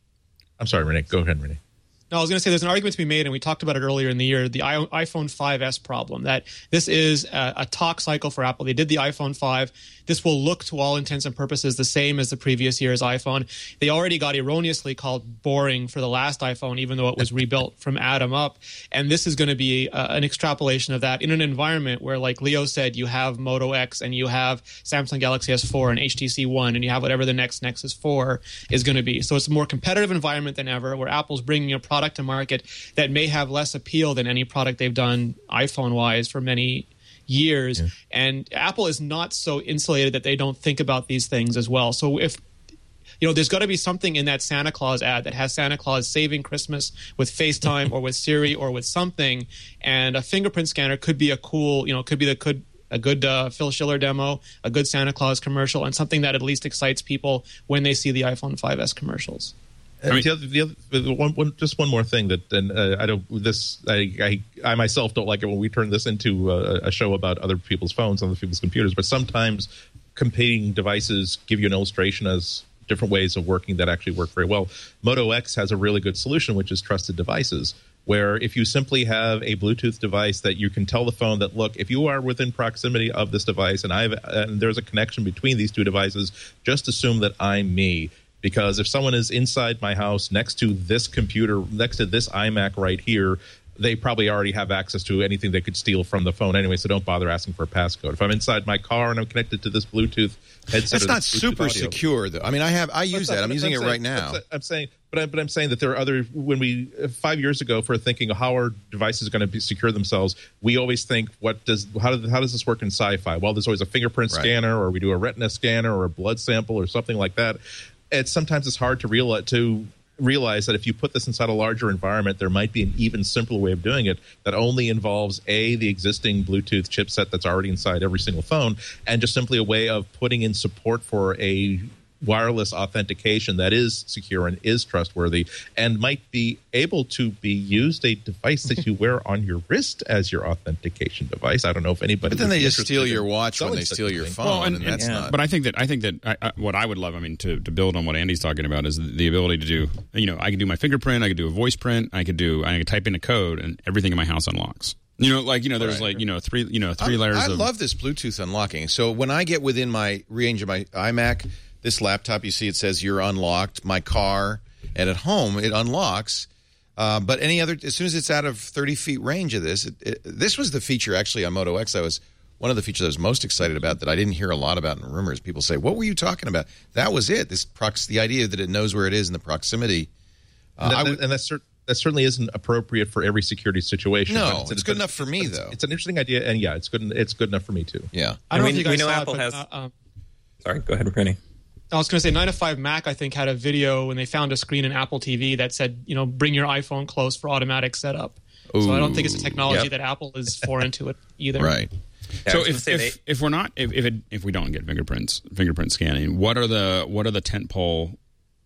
I'm sorry, Renee. Go ahead, Renee. No, I was going to say there's an argument to be made, and we talked about it earlier in the year, the I- iPhone five S problem, that this is a, a talk cycle for Apple. They did the iPhone five. This will look, to all intents and purposes, the same as the previous year's iPhone. They already got erroneously called boring for the last iPhone, even though it was rebuilt from Atom up. And this is going to be uh, an extrapolation of that in an environment where, like Leo said, you have Moto X and you have Samsung Galaxy S four and H T C One, and you have whatever the next Nexus four is going to be. So it's a more competitive environment than ever, where Apple's bringing a product to market that may have less appeal than any product they've done iPhone-wise for many years. Yeah. And Apple is not so insulated that they don't think about these things as well. So if you know, there's got to be something in that Santa Claus ad that has Santa Claus saving Christmas with FaceTime or with Siri or with something, and a fingerprint scanner could be a cool, you know, could be the could a good uh, Phil Schiller demo, a good Santa Claus commercial, and something that at least excites people when they see the iPhone five S commercials. I mean, the other, the other, the one, one, just one more thing that, and uh, I don't this I, I I myself don't like it when we turn this into a, a show about other people's phones, other people's computers. But sometimes competing devices give you an illustration as different ways of working that actually work very well. Moto X has a really good solution, which is trusted devices, where if you simply have a Bluetooth device that you can tell the phone that, look, if you are within proximity of this device and I've and there's a connection between these two devices, just assume that I'm me. Because if someone is inside my house next to this computer, next to this iMac right here, they probably already have access to anything they could steal from the phone anyway, so don't bother asking for a passcode. If I'm inside my car and I'm connected to this Bluetooth headset, that's not super audio, secure, though. I mean, I have I use that. I'm using it right now. I'm saying, but I'm, but I'm saying that there are other. When we five years ago, for thinking of how our devices are going to be secure themselves, we always think, what does how does how does this work in sci-fi? Well, there's always a fingerprint right. scanner, or we do a retina scanner, or a blood sample, or something like that. It's sometimes it's hard to realize to realize that if you put this inside a larger environment, there might be an even simpler way of doing it that only involves a the existing Bluetooth chipset that's already inside every single phone, and just simply a way of putting in support for a wireless authentication that is secure and is trustworthy and might be able to be used a device that you wear on your wrist as your authentication device. I don't know if anybody. But then they just steal your watch when they steal your phone, well, and, and that's yeah. not. But I think that I think that I, I, what I would love, I mean, to, to build on what Andy's talking about, is the ability to do. You know, I could do my fingerprint, I could do a voice print, I could do, I could type in a code, and everything in my house unlocks. You know, like you know, there's right. like you know three, you know, three I, layers. I of... love this Bluetooth unlocking. So when I get within my range of my iMac. This laptop, you see it says you're unlocked. My car, and at home, it unlocks. Uh, but any other, as soon as it's out of thirty feet range of this, it, it, this was the feature actually on Moto X. I was one of the features I was most excited about that I didn't hear a lot about in rumors. People say, "What were you talking about?" That was it. This prox, the idea that it knows where it is in the proximity. Uh, and, that, would, and that's cer- that certainly isn't appropriate for every security situation. No, it's, it's good enough for me it's, though. It's an interesting idea, and yeah, it's good. It's good enough for me too. Yeah, I don't we, know if you guys we know saw Apple it, but, has. Uh, uh, sorry, go ahead, Rennie. I was going to say nine to five Mac, I think, had a video when they found a screen in Apple T V that said, you know, bring your iPhone close for automatic setup. Ooh, so I don't think it's a technology yep. that Apple is foreign to it either. Right. Yeah, so if if, they, if we're not if if, it, if we don't get fingerprints fingerprint scanning, what are the what are the tentpole,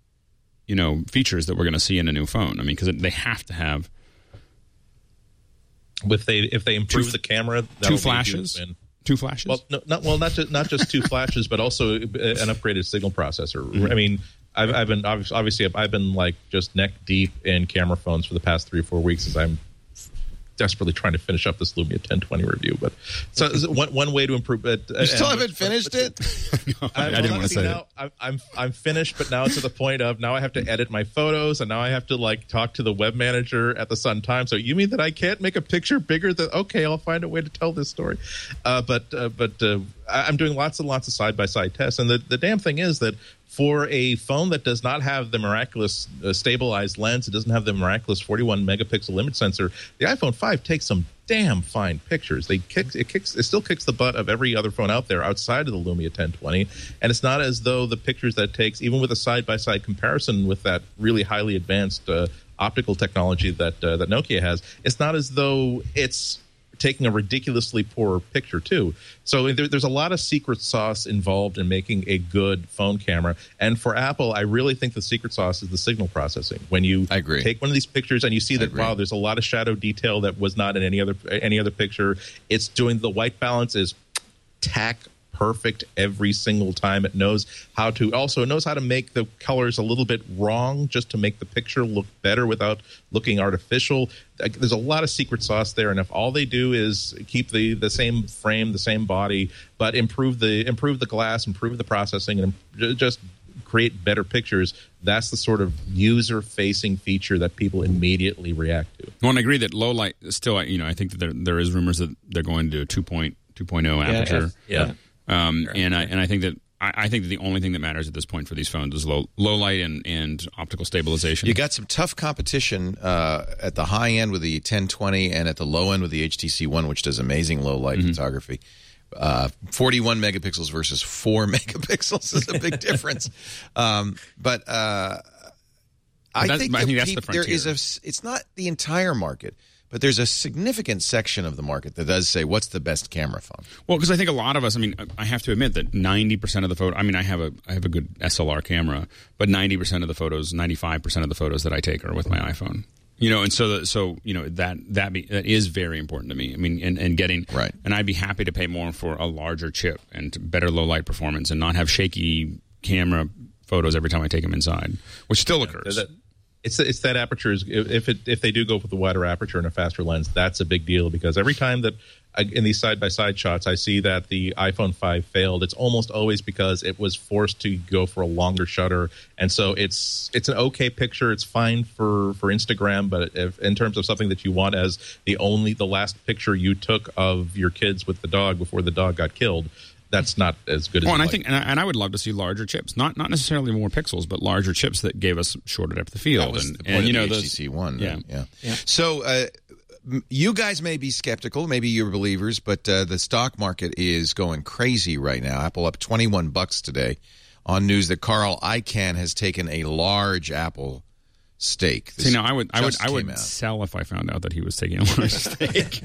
you know, features that we're going to see in a new phone? I mean, because they have to have. If they if they improve two, the camera, two flashes. Two flashes? Well, no, not well, not just not just two flashes, but also an upgraded signal processor. Mm-hmm. I mean, I've, I've been obviously I've been like just neck deep in camera phones for the past three or four weeks as I'm desperately trying to finish up this Lumia ten twenty review. But so one one way to improve it. You still and, haven't finished but, it? no, I, I didn't want to say now, it. I'm I'm finished, but now it's to the point of now I have to edit my photos, and now I have to like talk to the web manager at the Sun Times. So you mean that I can't make a picture bigger than? Okay, I'll find a way to tell this story. Uh, but uh, but uh, I'm doing lots and lots of side by side tests, and the the damn thing is that. For a phone that does not have the miraculous uh, stabilized lens, it doesn't have the miraculous forty-one megapixel image sensor. The iPhone five takes some damn fine pictures. They kick, it kicks, it still kicks the butt of every other phone out there outside of the Lumia ten twenty. And it's not as though the pictures that it takes, even with a side by side comparison with that really highly advanced uh, optical technology that uh, that Nokia has, it's not as though it's taking a ridiculously poor picture too. So there, there's a lot of secret sauce involved in making a good phone camera. And for Apple, I really think the secret sauce is the signal processing. When you I agree. take one of these pictures and you see that, wow, there's a lot of shadow detail that was not in any other any other picture. It's doing the white balance is tack perfect every single time. It knows how to also it knows how to make the colors a little bit wrong just to make the picture look better without looking artificial. There's a lot of secret sauce there, and if all they do is keep the, the same frame, the same body, but improve the improve the glass, improve the processing, and just create better pictures, that's the sort of user-facing feature that people immediately react to. Well, and I agree that low light still, you know, I think that there there is rumors that they're going to do a two point oh aperture. Yeah. yeah. Um, and I and I think that I, I think that the only thing that matters at this point for these phones is low low light and, and optical stabilization. You got some tough competition uh, at the high end with the ten twenty and at the low end with the H T C One, which does amazing low light mm-hmm. photography. Uh, forty-one megapixels versus four megapixels is a big difference. Um, but uh, I that's, think, I think the that's peop- the frontier. there is a. It's not the entire market, but there's a significant section of the market that does say, "What's the best camera phone?" Well, because I think a lot of us. I mean, I have to admit that ninety percent of the photo. I mean, I have a I have a good S L R camera, but ninety percent of the photos, ninety-five percent of the photos that I take are with my iPhone. You know, and so the, so you know that that be, that is very important to me. I mean, and, and getting right, and I'd be happy to pay more for a larger chip and better low light performance, and not have shaky camera photos every time I take them inside, which still occurs. That, it's it's that aperture is if it if they do go with the wider aperture and a faster lens, that's a big deal because every time that I, in these side by side shots I see that the iPhone five failed, it's almost always because it was forced to go for a longer shutter, and so it's it's an okay picture. It's fine for for Instagram, but if, in terms of something that you want as the only the last picture you took of your kids with the dog before the dog got killed, that's not as good as. Well, and I like. think, and I, and I would love to see larger chips, not not necessarily more pixels, but larger chips that gave us shorter depth of field. That was and, the point and of you know, the those, H T C One. Yeah. Right? yeah, Yeah. So uh, you guys may be skeptical, maybe you're believers, but uh, the stock market is going crazy right now. Apple up twenty-one bucks today on news that Carl Icahn has taken a large Apple stake. This See, now I would, I would, I would out. sell if I found out that he was taking a large stake.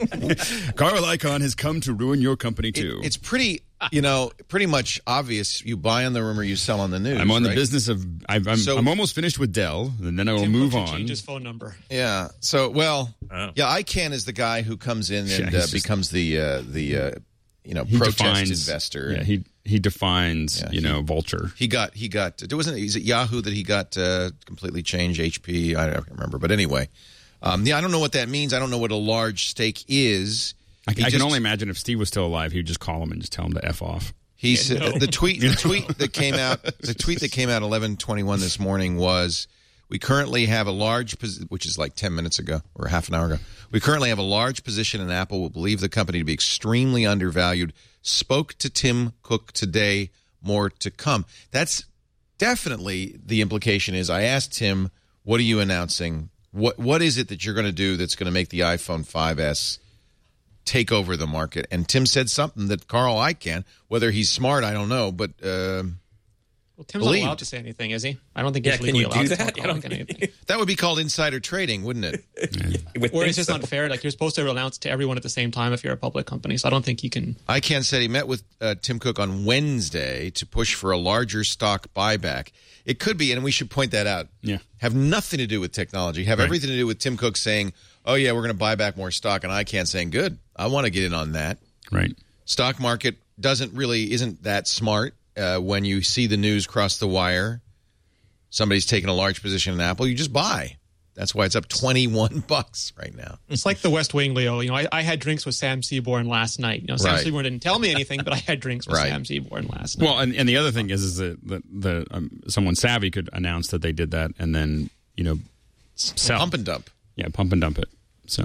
Carl Icahn has come to ruin your company too. It, it's pretty, you know, pretty much obvious. You buy on the rumor, you sell on the news. I'm on right? the business of. I've, I'm, So- I'm almost finished with Dell, and then I will Tim move Cook on. should change his phone number. Yeah. So, well, Oh. yeah, Icahn is the guy who comes in Yeah, and he's uh, just- becomes the the uh, the uh, you know He protest defines investor. Yeah, he he defines. Yeah, you he- know, vulture. He got he got it wasn't is it Yahoo that he got uh, completely changed H P. I don't remember, but anyway, um, yeah, I don't know what that means. I don't know what a large stake is. I, He I can just- only imagine if Steve was still alive, he would just call him and just tell him to f off. He said the tweet the tweet that came out the tweet that came out eleven twenty-one this morning was, we currently have a large posi- which is like ten minutes ago or half an hour ago. We currently have a large position in Apple. We believe the company to be extremely undervalued. Spoke to Tim Cook today. More to come. That's definitely the implication is I asked Tim, what are you announcing? What what is it that you're going to do that's going to make the iPhone five S take over the market? And Tim said something that Carl Icahn, whether he's smart, I don't know, but uh, Well, Tim's Believed. not allowed to say anything, is he? I don't think Yeah, he's can legally you allowed do to that? talk I don't about anything. think. that would be called insider trading, wouldn't it? Would Or think it's just so. unfair. Like, you're supposed to announce to everyone at the same time if you're a public company. So I don't think you can. Icahn said he met with uh, Tim Cook on Wednesday to push for a larger stock buyback. It could be, and we should point that out, Yeah. have nothing to do with technology, have Right. everything to do with Tim Cook saying, oh, yeah, we're going to buy back more stock, and Icahn saying, good, I want to get in on that. Right. Stock market doesn't really, isn't that smart. Uh, when you see the news cross the wire, somebody's taking a large position in Apple, you just buy. That's why it's up twenty-one bucks right now. It's like the West Wing, Leo. You know, I, I had drinks with Sam Seaborn last night. You know, Sam Right. Seaborn didn't tell me anything, but I had drinks with Right. Sam Seaborn last night. Well, and, and the other thing is, is that the, the um, someone savvy could announce that they did that, and then you know, sell, Pump and dump. yeah, pump and dump it. So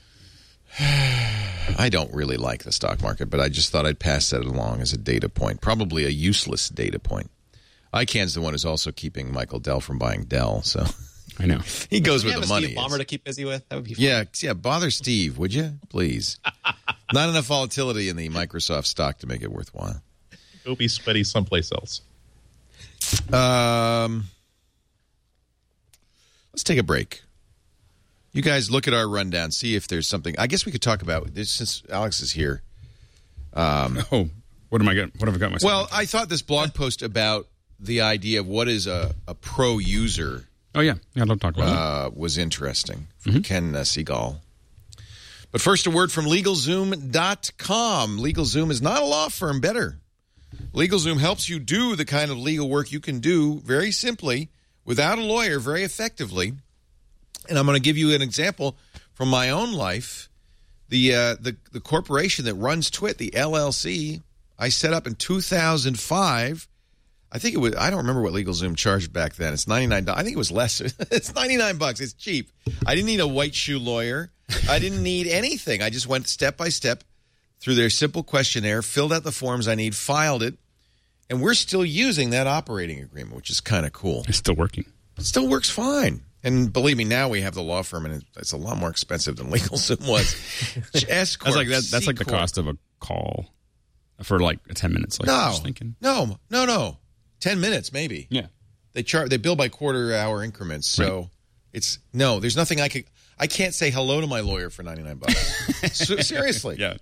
I don't really like the stock market, but I just thought I'd pass that along as a data point, probably a useless data point. Icahn's the one who's also keeping Michael Dell from buying Dell, so I know. he goes Can where you the have a money Steve Ballmer is. to keep busy with? That would be fun. Yeah, yeah, bother Steve, would you? Please. Not enough volatility in the Microsoft stock to make it worthwhile. Go be sweaty someplace else. Um, let's take a break. You guys look at our rundown, see if there's something. I guess we could talk about this since Alex is here. Oh, what am I getting? What have I got myself? Well, I thought this blog post about the idea of what is a, a pro user oh yeah, yeah, I'd love to talk about it. uh, was interesting from Ken uh, Seagal. But first, a word from LegalZoom dot com. LegalZoom is not a law firm, better. LegalZoom helps you do the kind of legal work you can do very simply, without a lawyer, very effectively. And I'm going to give you an example from my own life. The, uh, the, the corporation that runs Twit, the L L C, I set up in two thousand five. I think it was, I don't remember what LegalZoom charged back then. It's ninety-nine dollars. I think it was less. It's ninety-nine bucks. It's cheap. I didn't need a white shoe lawyer. I didn't need anything. I just went step by step through their simple questionnaire, filled out the forms I need, filed it, and we're still using that operating agreement, which is kind of cool. It's still working. It still works fine. And believe me, now we have the law firm, and it's a lot more expensive than LegalZoom was. S Corp, That's like that, that's like the C Corp. cost of a call for like ten minutes. Like, No, I was thinking. no, no, no. Ten minutes, maybe. Yeah. They char- They bill by quarter hour increments, so Right. it's no. There's nothing I could. I can't say hello to my lawyer for ninety-nine bucks. So, seriously. Yeah.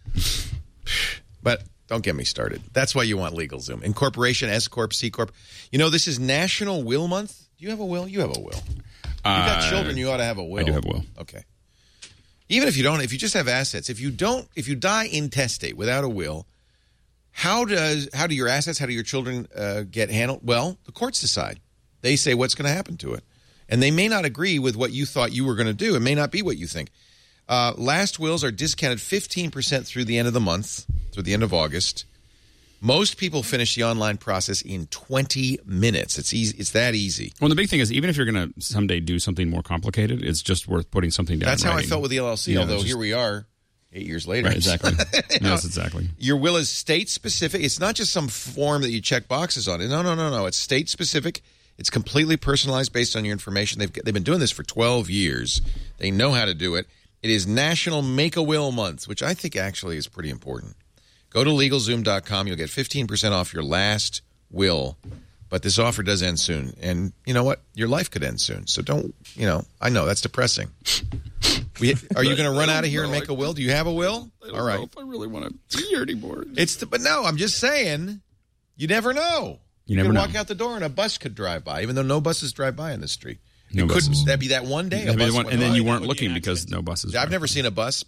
But don't get me started. That's why you want LegalZoom. Incorporation, S Corp, C Corp. You know, this is National Will Month. Do you have a will? You have a will. You've got Uh, children. You ought to have a will. I do have a will. Okay. Even if you don't, if you just have assets, if you don't, if you die intestate without a will, how does how do your assets, how do your children uh, get handled? Well, the courts decide. They say what's going to happen to it, and they may not agree with what you thought you were going to do. It may not be what you think. Uh, last wills are discounted fifteen percent through the end of the month, through the end of August. Most people finish the online process in twenty minutes. It's easy. It's that easy. Well, the big thing is, even if you're going to someday do something more complicated, it's just worth putting something down. That's in how I writing. felt with the L L C, Yeah, although there's here just- we are eight years later. Right, exactly. You know, Yes, exactly. Your will is state-specific. It's not just some form that you check boxes on. No, no, no, no. It's state-specific. It's completely personalized based on your information. They've, they've been doing this for twelve years. They know how to do it. It is National Make-A-Will Month, which I think actually is pretty important. Go to LegalZoom dot com. You'll get fifteen percent off your last will. But this offer does end soon. And you know what? Your life could end soon. So don't, you know, I know that's depressing. We, are you going to run out of here and make a will? Do you have a will? All right. if I really want to be here anymore. It's the, but no, I'm just saying, you never know. You never could know. walk out the door and a bus could drive by, even though no buses drive by in the street. No it could buses. that'd be that one day. A I mean, bus one- went and then by. you weren't looking because no buses. I've were. never seen a bus.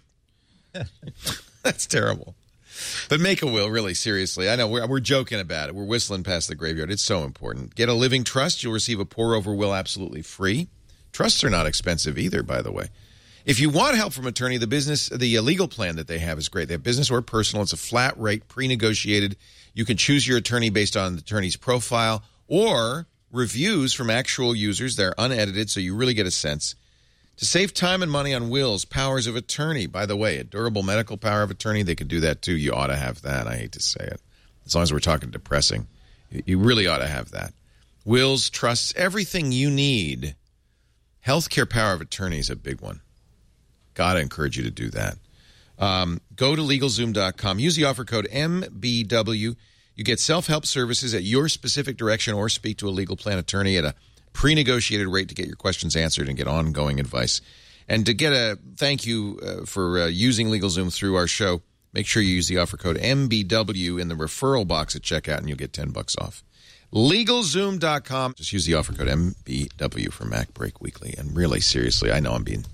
That's terrible. But make a will, really, seriously. I know we're, we're joking about it. We're whistling past the graveyard. It's so important. Get a living trust. You'll receive a pour-over will absolutely free. Trusts are not expensive either, by the way. If you want help from attorney, the business, the legal plan that they have is great. They have business or personal. It's a flat rate, pre-negotiated. You can choose your attorney based on the attorney's profile or reviews from actual users. They're unedited, so you really get a sense. To save time and money on wills, powers of attorney. By the way, a durable medical power of attorney, they can do that too. You ought to have that. I hate to say it. As long as we're talking depressing, you really ought to have that. Wills, trusts, everything you need. Healthcare power of attorney is a big one. Got to encourage you to do that. Um, go to LegalZoom dot com. Use the offer code M B W. You get self-help services at your specific direction or speak to a legal plan attorney at a pre-negotiated rate to get your questions answered and get ongoing advice. And to get a thank you uh, for uh, using LegalZoom through our show, make sure you use the offer code M B W in the referral box at checkout and you'll get ten bucks off. LegalZoom dot com. Just use the offer code M B W for Mac Break Weekly. And really, seriously, I know I'm being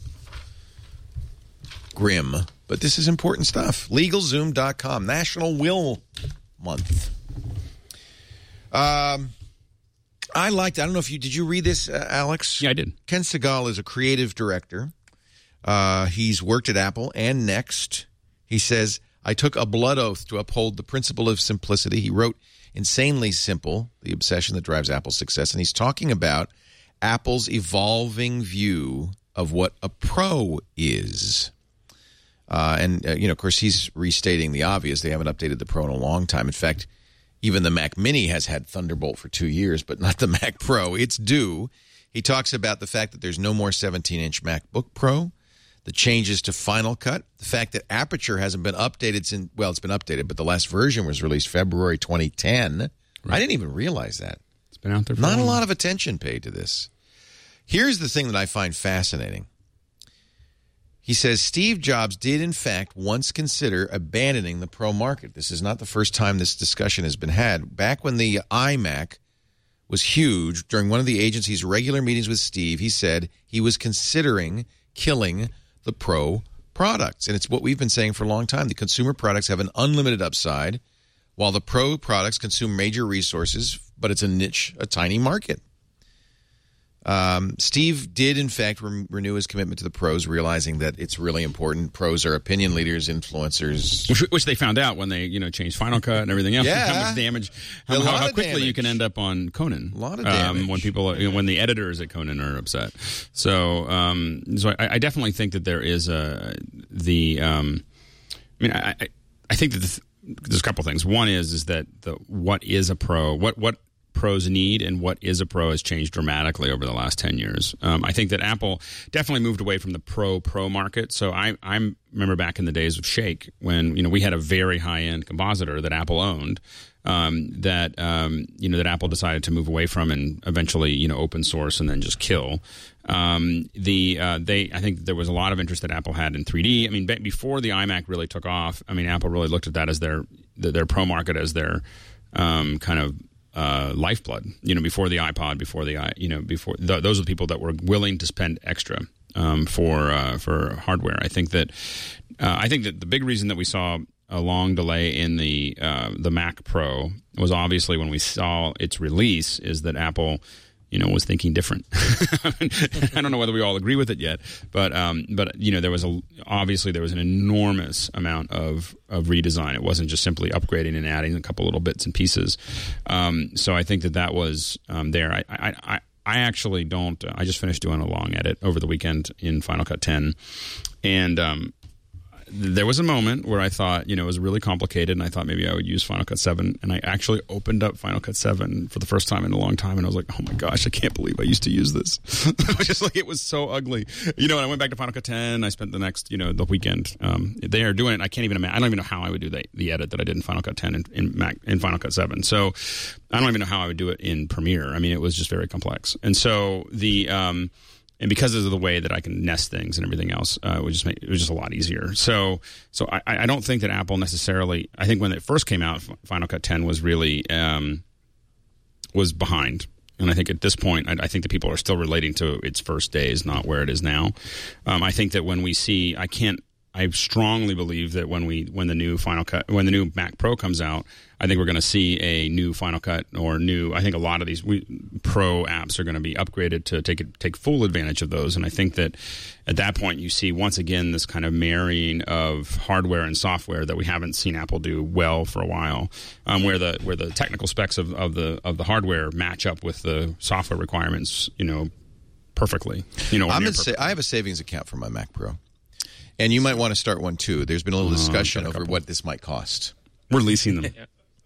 grim, but this is important stuff. LegalZoom dot com. National Will Month. Um... I liked, I don't know if you, did you read this, uh, Alex? Yeah, I did. Ken Segal is a creative director. Uh, he's worked at Apple and Next. He says, I took a blood oath to uphold the principle of simplicity. He wrote Insanely Simple, the obsession that drives Apple's success. And he's talking about Apple's evolving view of what a pro is. Uh, and, uh, you know, of course, he's restating the obvious. They haven't updated the Pro in a long time. In fact, even the Mac Mini has had Thunderbolt for two years, but not the Mac Pro. It's due. He talks about the fact that there's no more seventeen-inch MacBook Pro, the changes to Final Cut, the fact that Aperture hasn't been updated since, well, it's been updated, but the last version was released February twenty ten. Right. I didn't even realize that. It's been out there for Not a a while. lot of attention paid to this. Here's the thing that I find fascinating. He says Steve Jobs did, in fact, once consider abandoning the Pro market. This is not the first time this discussion has been had. Back when the iMac was huge, during one of the agency's regular meetings with Steve, he said he was considering killing the Pro products. And it's what we've been saying for a long time. The consumer products have an unlimited upside, while the pro products consume major resources, but it's a niche, a tiny market. Um, Steve did, in fact, re- renew his commitment to the pros, realizing that it's really important. Pros are opinion leaders, influencers. Which, which they found out when they, you know, changed Final Cut and everything else. Yeah. How much damage, A how, lot how, how of quickly damage. you can end up on Conan. A lot of um, damage. when people, you know, when the editors at Conan are upset. So, um, so I, I definitely think that there is a the. Um, I mean, I, I, I think that the, there's a couple things. One is is that the what is a pro? What what pros need and what is a pro has changed dramatically over the last ten years. Um, I think that Apple definitely moved away from the pro pro market. So I I remember back in the days of Shake when, you know, we had a very high end compositor that Apple owned. Um, that um, you know that Apple decided to move away from and eventually, you know, open source and then just kill. Um, the uh, they I think there was a lot of interest that Apple had in three D. I mean, be- before the iMac really took off, I mean, Apple really looked at that as their their pro market, as their um, kind of uh, lifeblood. You know, before the iPod, before the i you know before th- those are the people that were willing to spend extra um, for uh, for hardware. I think that uh, I think that the big reason that we saw a long delay in the uh, the Mac Pro was obviously when we saw its release is that Apple, you know, was thinking different. I don't know whether we all agree with it yet, but um, but you know, there was a obviously there was an enormous amount of of redesign. It wasn't just simply upgrading and adding a couple little bits and pieces. Um, so I think that that was um, there. I, I I I actually don't. Uh, I just finished doing a long edit over the weekend in Final Cut ten, and um, there was a moment where I thought, you know, it was really complicated, and I thought maybe I would use Final Cut seven, and I actually opened up Final Cut seven for the first time in a long time, and I was like, oh my gosh, I can't believe I used to use this. I was just like, it was so ugly. You know, and I went back to Final Cut ten, I spent the next, you know, the weekend. Um, they are doing it. I can't even imagine. I don't even know how I would do the, the edit that I did in Final Cut ten in, in, Mac, in Final Cut seven. So I don't even know how I would do it in Premiere. I mean, it was just very complex. And so the... Um, And because of the way that I can nest things and everything else, uh, it, would just make, it was just a lot easier. So so I, I don't think that Apple necessarily – I think when it first came out, Final Cut ten was really um, – was behind. And I think at this point, I, I think that people are still relating to its first days, not where it is now. Um, I think that when we see – I can't – I strongly believe that when we when the new Final Cut when the new Mac Pro comes out, I think we're going to see a new Final Cut or new. I think a lot of these we, Pro apps are going to be upgraded to take take full advantage of those. And I think that at that point you see once again this kind of marrying of hardware and software that we haven't seen Apple do well for a while, um, where the where the technical specs of, of the of the hardware match up with the software requirements, you know, perfectly. You know, I'm near in sa- perfect. I have a savings account for my Mac Pro. And you might want to start one, too. There's been a little discussion over what this might cost. We're leasing them.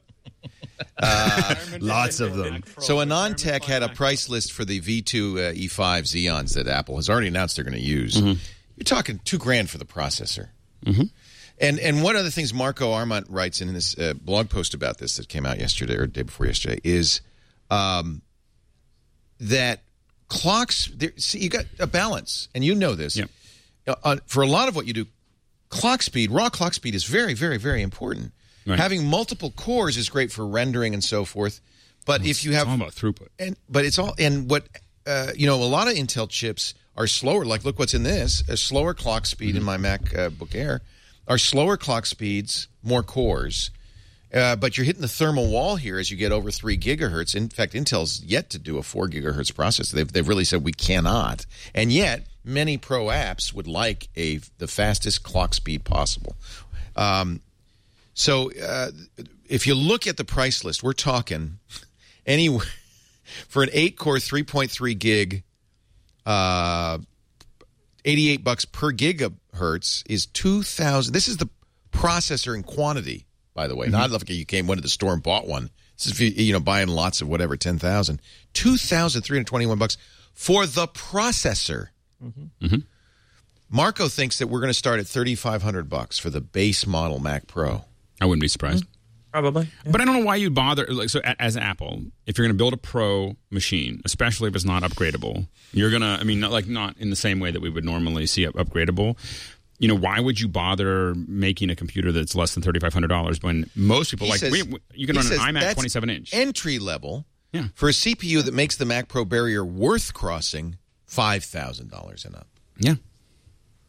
Uh, Lots of them. so AnonTech had a price list for the V two uh, E five Xeons that Apple has already announced they're going to use. Mm-hmm. You're talking two grand for the processor. Mm-hmm. And and one of the things Marco Arment writes in his uh, blog post about this that came out yesterday or the day before yesterday is um, that clocks, there, see, you got a balance, and you know this. Yep. Uh, for a lot of what you do, clock speed, raw clock speed is very, very, very important. Right. Having multiple cores is great for rendering and so forth, but Well, if you have it's all about throughput, and but it's all and what uh, you know, a lot of Intel chips are slower. Like look what's in this: a slower clock speed mm-hmm. in my MacBook Air are slower clock speeds, more cores. Uh, but you're hitting the thermal wall here as you get over three gigahertz. In fact, Intel's yet to do a four gigahertz processor. They've they've really said we cannot, and yet many pro apps would like a the fastest clock speed possible. Um, so uh, if you look at the price list, we're talking anywhere for an eight core, three point three gig, uh, eighty-eight bucks per gigahertz is two thousand. This is the processor in quantity. By the way, mm-hmm. not like you came went to the store and bought one. This is if you you know buying lots of whatever ten thousand, two thousand three hundred twenty one bucks for the processor. Mm-hmm. Mm-hmm. Marco thinks that we're going to start at thirty five hundred bucks for the base model Mac Pro. I wouldn't be surprised. Mm-hmm. Probably, yeah. But I don't know why you bother. Like, so, as Apple, if you're going to build a Pro machine, especially if it's not upgradable, you're gonna. I mean, not, like not in the same way that we would normally see up- upgradable. You know, why would you bother making a computer that's less than thirty-five hundred dollars when most people, He like, says, we, we, you can run an iMac twenty-seven inch. Entry level yeah. for a C P U that makes the Mac Pro barrier worth crossing five thousand dollars and up. Yeah.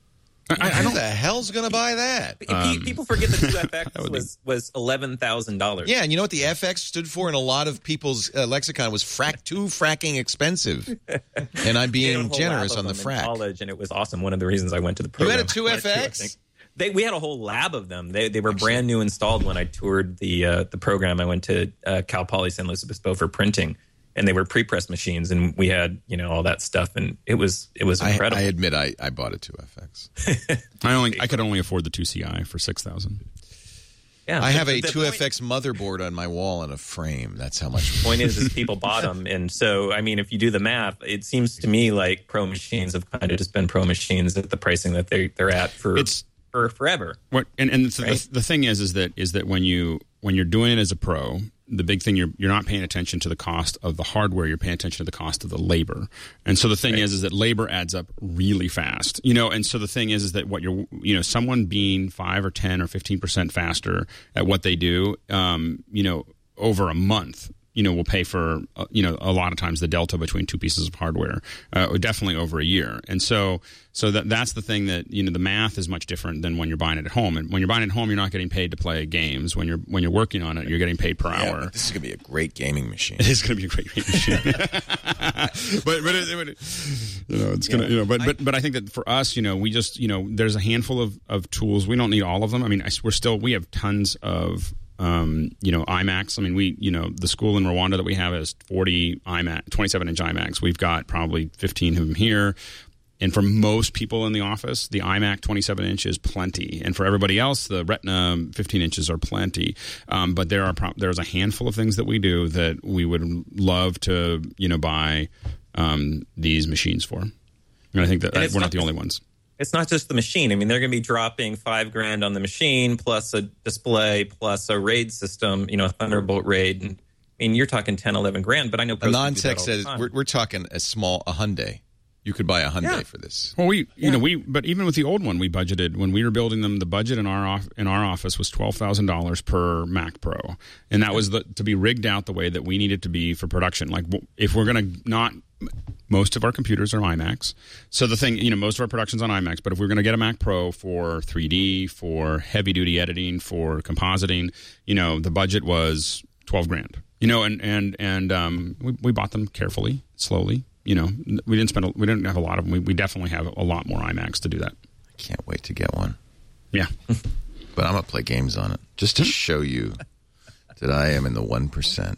I, I Who don't. the hell's going to buy that? Pe- People forget the two F X would be- was was eleven thousand dollars. Yeah, and you know what the F X stood for in a lot of people's uh, lexicon was frack too fracking expensive. And I'm being generous on the frack. In college, and it was awesome. One of the reasons I went to the You program. had a two F X? They, we had a whole lab of them. They they were brand new installed when I toured the uh, the program. I went to uh, Cal Poly San Luis Obispo for printing, and they were pre-pressed machines, and we had you know all that stuff, and it was it was I, incredible. I admit I, I bought a two F X. I only. I could only afford the two C I for six thousand. yeah, I the- have a the two F point- X motherboard on my wall in a frame. That's how much. point is, is people bought them, and so I mean, if you do the math, it seems to me like pro machines have kind of just been pro machines at the pricing that they they're at for It's- for forever. What and and the, Right? the, the thing is is that is that when you when you're doing it as a pro, the big thing you're you're not paying attention to the cost of the hardware. You're paying attention to the cost of the labor. And so the thing Right. is is that labor adds up really fast. You know, and so the thing is is that what you're you know someone being five or ten or fifteen percent faster at what they do, um, you know, over a month. You know, will pay for, uh, you know, a lot of times the delta between two pieces of hardware, uh, definitely over a year. And so, so that that's the thing that, you know, the math is much different than when you're buying it at home. And when you're buying it at home, you're not getting paid to play games. When you're when you're working on it, you're getting paid per Yeah, hour. but this is going to be a great gaming machine. It is going to be a great machine, but but it, it, you know it's going to you know but but but I think that for us, you know, we just you know there's a handful of, of tools. We don't need all of them. I mean, I, we're still we have tons of. Um, you know, iMacs. I mean, we, you know, the school in Rwanda that we have is forty iMac, twenty-seven inch iMacs. We've got probably fifteen of them here. And for most people in the office, the iMac twenty-seven inch is plenty. And for everybody else, the Retina fifteen inches are plenty. Um, but there are pro- there's a handful of things that we do that we would love to, you know, buy um, these machines for. And I think that, And that it's we're not not the only ones. It's not just the machine. I mean, they're going to be dropping five grand on the machine plus a display plus a RAID system, you know, a Thunderbolt RAID. And, I mean, you're talking ten, eleven grand, but I know A pros can do non-tech that all the says time. we're, we're talking a small a Hyundai. You could buy a Hyundai Yeah. for this. Well, we, you know, we, but even with the old one, we budgeted when we were building them. The budget in our off, in our office was twelve thousand dollars per Mac Pro, and that was the, to be rigged out the way that we needed to be for production. Like, if we're going to not, most of our computers are iMacs, so the thing, you know, most of our production's on iMacs. But if we're going to get a Mac Pro for three D, for heavy duty editing, for compositing, you know, the budget was twelve grand. You know, and and and um, we we bought them carefully, slowly. You know, we didn't spend, a, we didn't have a lot of them. We, we definitely have a lot more iMacs to do that. I can't wait to get one. Yeah. But I'm going to play games on it just to show you that I am in the one percent.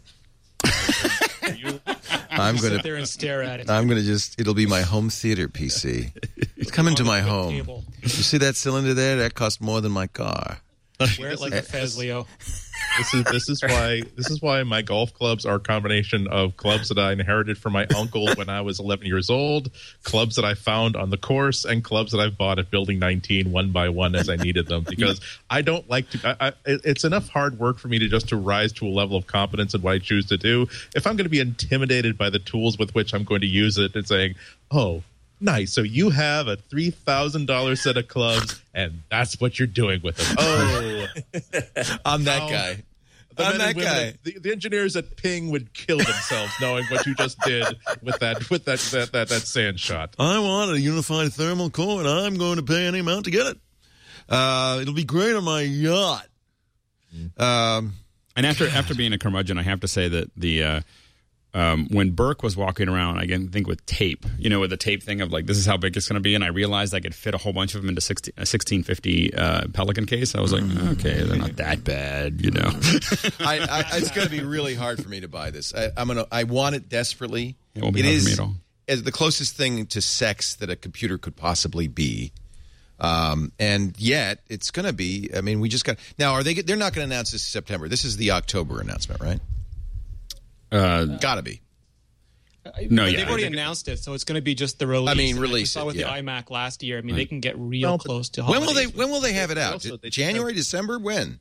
I'm going Sit there to and stare at it. I'm going to just it'll be my home theater P C. It's coming to my home. Table. You see that cylinder there? That costs more than my car. Wear it like a Fez, Leo. This is this is why this is why my golf clubs are a combination of clubs that I inherited from my uncle when I was eleven years old, clubs that I found on the course, and clubs that I've bought at Building nineteen one by one as I needed them. Because I don't like to. I, I, it's enough hard work for me to just to rise to a level of competence in what I choose to do. If I'm going to be intimidated by the tools with which I'm going to use it, and saying, "Oh, nice. So you have a three thousand dollars set of clubs, and that's what you're doing with them." Oh, I'm that Oh. guy. the I'm men that and women guy. at- the, the engineers at Ping would kill themselves knowing what you just did with that with that that that, that sand shot. I want a unified thermal core, and I'm going to pay any amount to get it. Uh, it'll be great on my yacht. Um, And after after being a curmudgeon, I have to say that the uh, um, when Burke was walking around, I can think with tape, you know, with the tape thing of like, this is how big it's going to be, and I realized I could fit a whole bunch of them into sixteen, a sixteen fifty uh, Pelican case. I was like, okay, they're not that bad, you know. I, I, it's going to be really hard for me to buy this. I, I'm gonna. I want it desperately. It won't be It hard for me is at all. as the closest thing to sex that a computer could possibly be. Um, and yet it's going to be. I mean, we just got now. Are they? They're not going to announce this in September. This is the October announcement, right? Uh, Got to be. no, But yeah, they've already announced it, so it's going to be just the release. I mean, And like release we saw it, with yeah. the iMac last year. I mean, they can get real No, but close to When will they? holidays. When will they have it out? Also, they- January, December? When?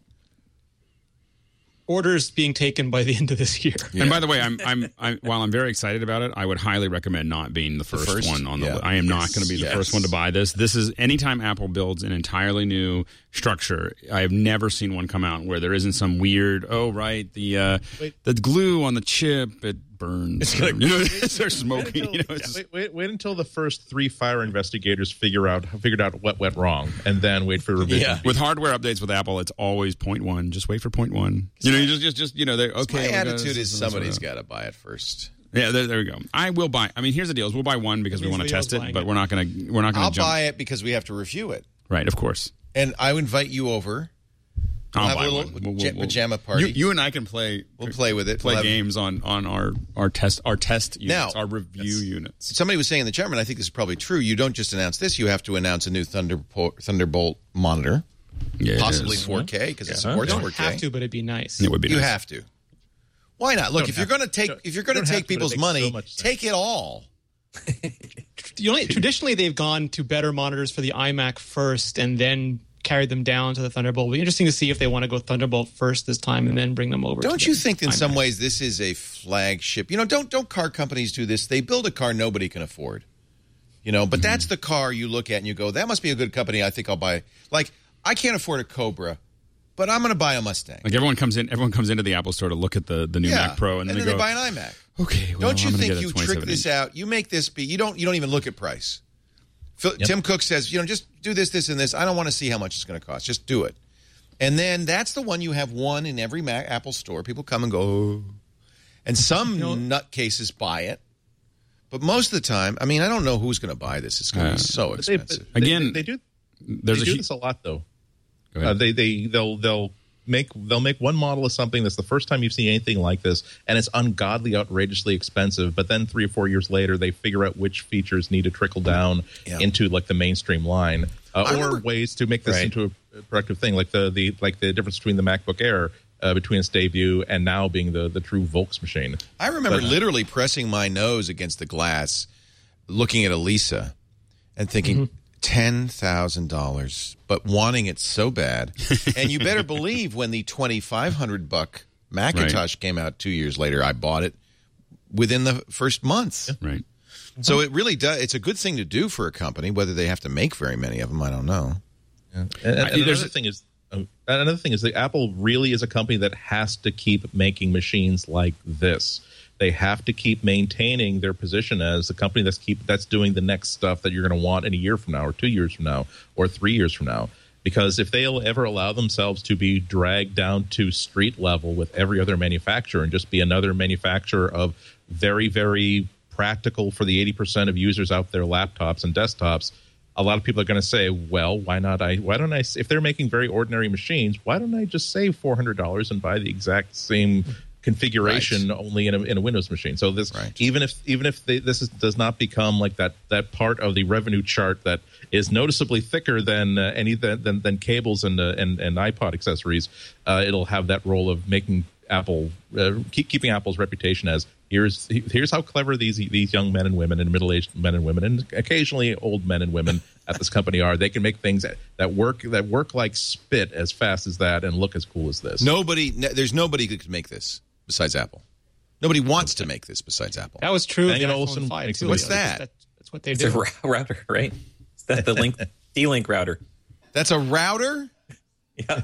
Orders being taken by the end of this year. And by the way, I'm, I'm, I'm, while I'm very excited about it, I would highly recommend not being the first, first? one on the Yeah. list. I am not Yes, going to be the yes. first one to buy this. This is anytime Apple builds an entirely new structure. I have never seen one come out where there isn't some weird, oh, right, the uh, the glue on the chip, it burns. Or, you know, they're smoking. Wait until, you know, yeah, it's wait, wait, wait until the first three fire investigators figure out figured out what went wrong, and then wait for revision. Yeah. with hardware updates with Apple, it's always point one. Just wait for point one. You know, you just, just, just you know, they okay. My we're attitude gonna- is somebody's got to buy it first. Yeah, there, there we go. I will buy. I mean, here's the deal: is we'll buy one because we want to Leo's test it, buying but it. we're not going to. We're not going I'll to jump. buy it because we have to review it. Right, of course. And I invite you over. We'll I'll have buy a little one. We'll- ja- we'll- pajama party. You, you and I can play. We'll play with it. Play We'll have- games on, on our, our test our test units, Now, our review units. Somebody was saying in the chat room, and I think this is probably true, you don't just announce this, you have to announce a new Thunderbolt, Thunderbolt monitor, Yeah, it possibly is. four K, because it Yeah. supports You four don't K. have to, but it'd be nice. It would be. You nice. have to. Why not? Look, Don't if you're have going to take to. if you're going to Don't have take to, but it people's makes money, so much sense. take it all. You know, traditionally they've gone to better monitors for the iMac first and then carried them down to the Thunderbolt. It'll be interesting to see if they want to go Thunderbolt first this time and then bring them over. Don't to you the think in iMac. some ways this is a flagship? You know, don't don't car companies do this? They build a car nobody can afford. You know, but that's the car you look at and you go, that must be a good company. I think I'll buy. Like, I can't afford a Cobra, but I'm going to buy a Mustang. Like everyone comes in, everyone comes into the Apple Store to look at the, the new yeah, Mac Pro, and, and then then they go, buy an iMac. "Okay, well, Don't you I'm gonna think get a you trick twenty-seven this inch. out? You make this be. You don't. You don't even look at price. Phil, Yep. Tim Cook says, you know, just do this, this, and this. I don't want to see how much it's going to cost. Just do it. And then that's the one you have one in every Mac, Apple store. People come and go, oh. And some nutcases buy it. But most of the time, I mean, I don't know who's going to buy this. It's going to Uh, be so They- expensive. they- Again, they, do. There's they a do hu- this a lot though. Go ahead. Uh, they they they'll they'll make they'll make one model of something that's the first time you've seen anything like this, and it's ungodly, outrageously expensive. But then three or four years later, they figure out which features need to trickle down Yeah. into like the mainstream line, uh, I or remember- ways to make this Right. into a productive thing, like the the like the difference between the MacBook Air. Uh, between its debut and now being the, the true Volks machine. I remember But- literally pressing my nose against the glass, looking at Elisa, and thinking ten thousand dollars, but wanting it so bad. And you better believe when the twenty five hundred buck Macintosh came out two years later, I bought it within the first month. Right. So it really does. It's a good thing to do for a company. Whether they have to make very many of them, I don't know. And, and I- there's- another thing is, um, another thing is that Apple really is a company that has to keep making machines like this. They have to keep maintaining their position as the company that's keep that's doing the next stuff that you're going to want in a year from now, or two years from now, or three years from now. Because if they'll ever allow themselves to be dragged down to street level with every other manufacturer and just be another manufacturer of very, very practical for the eighty percent of users out there laptops and desktops, a lot of people are going to say, well, why not I why don't I if they're making very ordinary machines, why don't I just save four hundred dollars and buy the exact same configuration Right. only in a, in a Windows machine? So this Right. even if even if they, this is, does not become like that that part of the revenue chart that is noticeably thicker than uh, any than, than than cables and uh, and and iPod accessories, uh, it'll have that role of making Apple uh, keep keeping Apple's reputation as here's here's how clever these these young men and women and middle-aged men and women and occasionally old men and women at this company are. They can make things that, that work that work like spit as fast as that and look as cool as this. Nobody, n- there's nobody who can make this besides Apple. Nobody wants to make this besides Apple. That was true. Daniel of the Olson iPhone five, makes too. it What's That's- that? That's, that's what they It's do. a rou- router, right? Is that the link D-Link router? That's a router. Yeah.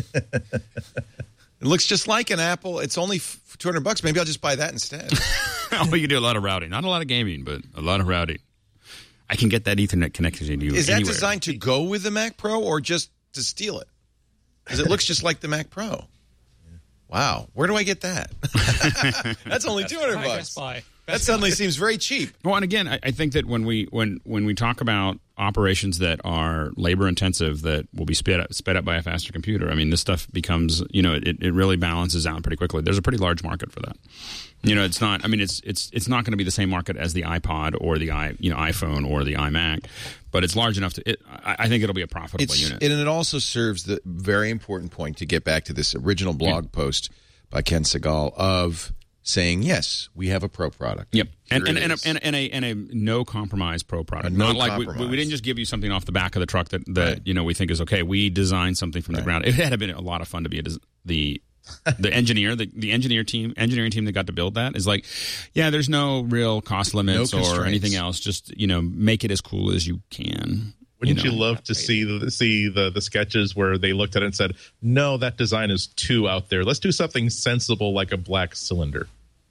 It looks just like an Apple. It's only f- two hundred bucks. Maybe I'll just buy that instead. Oh, you do a lot of routing. Not a lot of gaming, but a lot of routing. I can get that Ethernet connection to you Is that anywhere. designed to go with the Mac Pro or just to steal it? Because it looks just like the Mac Pro. Wow. Where do I get that? That's only two hundred Buy, bucks. Best Buy. That suddenly seems very cheap. Well, and again, I, I think that when we when when we talk about operations that are labor intensive that will be sped up, sped up by a faster computer, I mean, this stuff becomes, you know, it, it really balances out pretty quickly. There's a pretty large market for that. You know, it's not. I mean, it's it's it's not going to be the same market as the iPod or the i you know iPhone or the iMac, but it's large enough to. It, I, I think it'll be a profitable It's, unit. and it also serves the very important point to get back to this original blog post by Ken Segal of saying, yes, we have a pro product. Yep, and Here and, it and, a, is. and, and a and a no compromise pro product. A no Not like we, compromise. we didn't just give you something off the back of the truck that, that Right. you know we think is okay. We designed something from the Right. ground. It had been a lot of fun to be a, des- the the engineer, the, the engineer team, engineering team that got to build that is like, yeah, there's no real cost limits No or constraints. anything else. Just you know, make it as cool as you can. Wouldn't you, know. love to see the see the the sketches where they looked at it and said, "No, that design is too out there. Let's do something sensible like a black cylinder."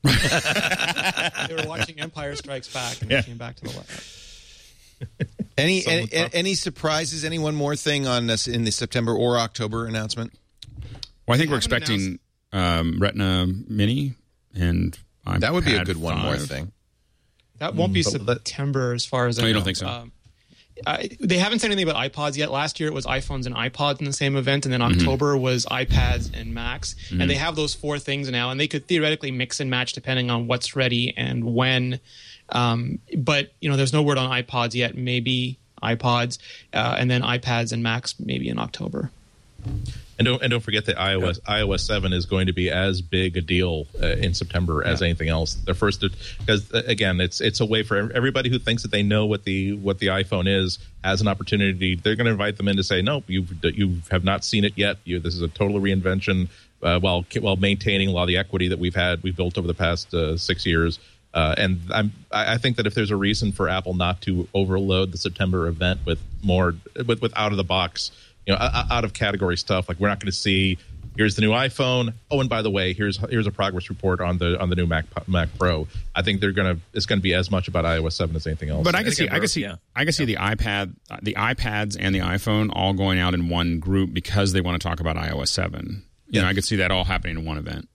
They were watching Empire Strikes Back, and Yeah. they came back to the left. Any any, any surprises? Any one more thing on this in the September or October announcement? Well, I think we're haven't expecting um, Retina Mini and iPad That would be a good one more five. thing. That won't be but that- September, as far as I Oh, you know. don't think so? Um, I, they haven't said anything about iPods yet. Last year it was iPhones and iPods in the same event, and then Mm-hmm. October was iPads and Macs. And they have those four things now, and they could theoretically mix and match depending on what's ready and when. Um, but you know, there's no word on iPods yet. Maybe iPods, uh, and then iPads and Macs maybe in October. And don't and don't forget that iOS iOS seven is going to be as big a deal uh, in September as anything else. The first, because uh, again, it's it's a way for everybody who thinks that they know what the what the iPhone is has an opportunity. They're going to invite them in to say, no, you you have not seen it yet. You, this is a total reinvention, uh, while while maintaining a lot of the equity that we've had we've built over the past uh, six years. Uh, and I'm, I think that if there's a reason for Apple not to overload the September event with more with, with out of the box, you know, out of category stuff, like we're not going to see, here's the new iPhone. Oh, and by the way, here's here's a progress report on the on the new Mac Mac Pro. I think they're gonna it's going to be as much about iOS seven as anything else. But I can And see, again, I can see, yeah. I can see the iPad, the iPads, and the iPhone all going out in one group because they want to talk about iOS seven. You know, I could see that all happening in one event.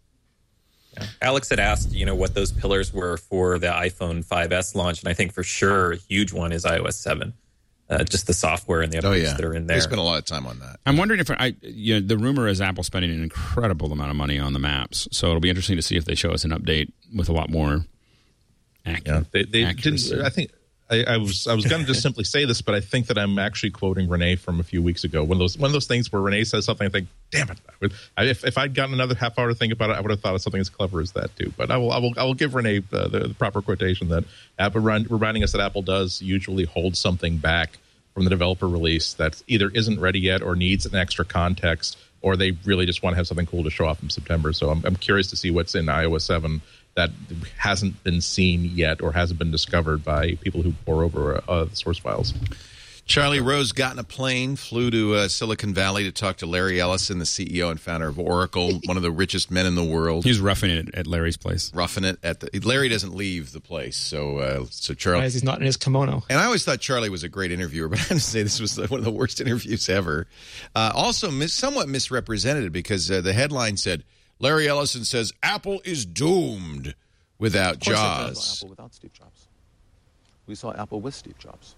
Alex had asked, you know, what those pillars were for the iPhone five S launch, and I think for sure a huge one is iOS seven. Uh, just the software and the updates Oh yeah, that are in there. They spent a lot of time on that. I'm wondering if I, you know, the rumor is Apple spending an incredible amount of money on the maps, so it'll be interesting to see if they show us an update with a lot more accurate. Yeah, they, they accuracy. didn't. I think I, I was I was going to just simply say this, but I think that I'm actually quoting Renee from a few weeks ago. One of those one of those things where Renee says something, I think, damn it! I would, I, if if I'd gotten another half hour to think about it, I would have thought of something as clever as that too. But I will I will I will give Renee the, the, the proper quotation that Apple run, reminding us that Apple does usually hold something back from the developer release that either isn't ready yet or needs an extra context, or they really just want to have something cool to show off in September. So I'm, I'm curious to see what's in iOS seven that hasn't been seen yet or hasn't been discovered by people who pore over uh, the source files. Charlie Rose got in a plane, flew to uh, Silicon Valley to talk to Larry Ellison, the C E O and founder of Oracle, one of the richest men in the world. He's roughing it at Larry's place. Roughing it at the Larry doesn't leave the place, so uh, so Why Charlie. is he's not in his kimono? And I always thought Charlie was a great interviewer, but I have to say this was one of the worst interviews ever. Uh, also, mis- somewhat misrepresented because uh, the headline said Larry Ellison says Apple is doomed without course it Jobs. does. Apple without Steve Jobs. We saw Apple with Steve Jobs.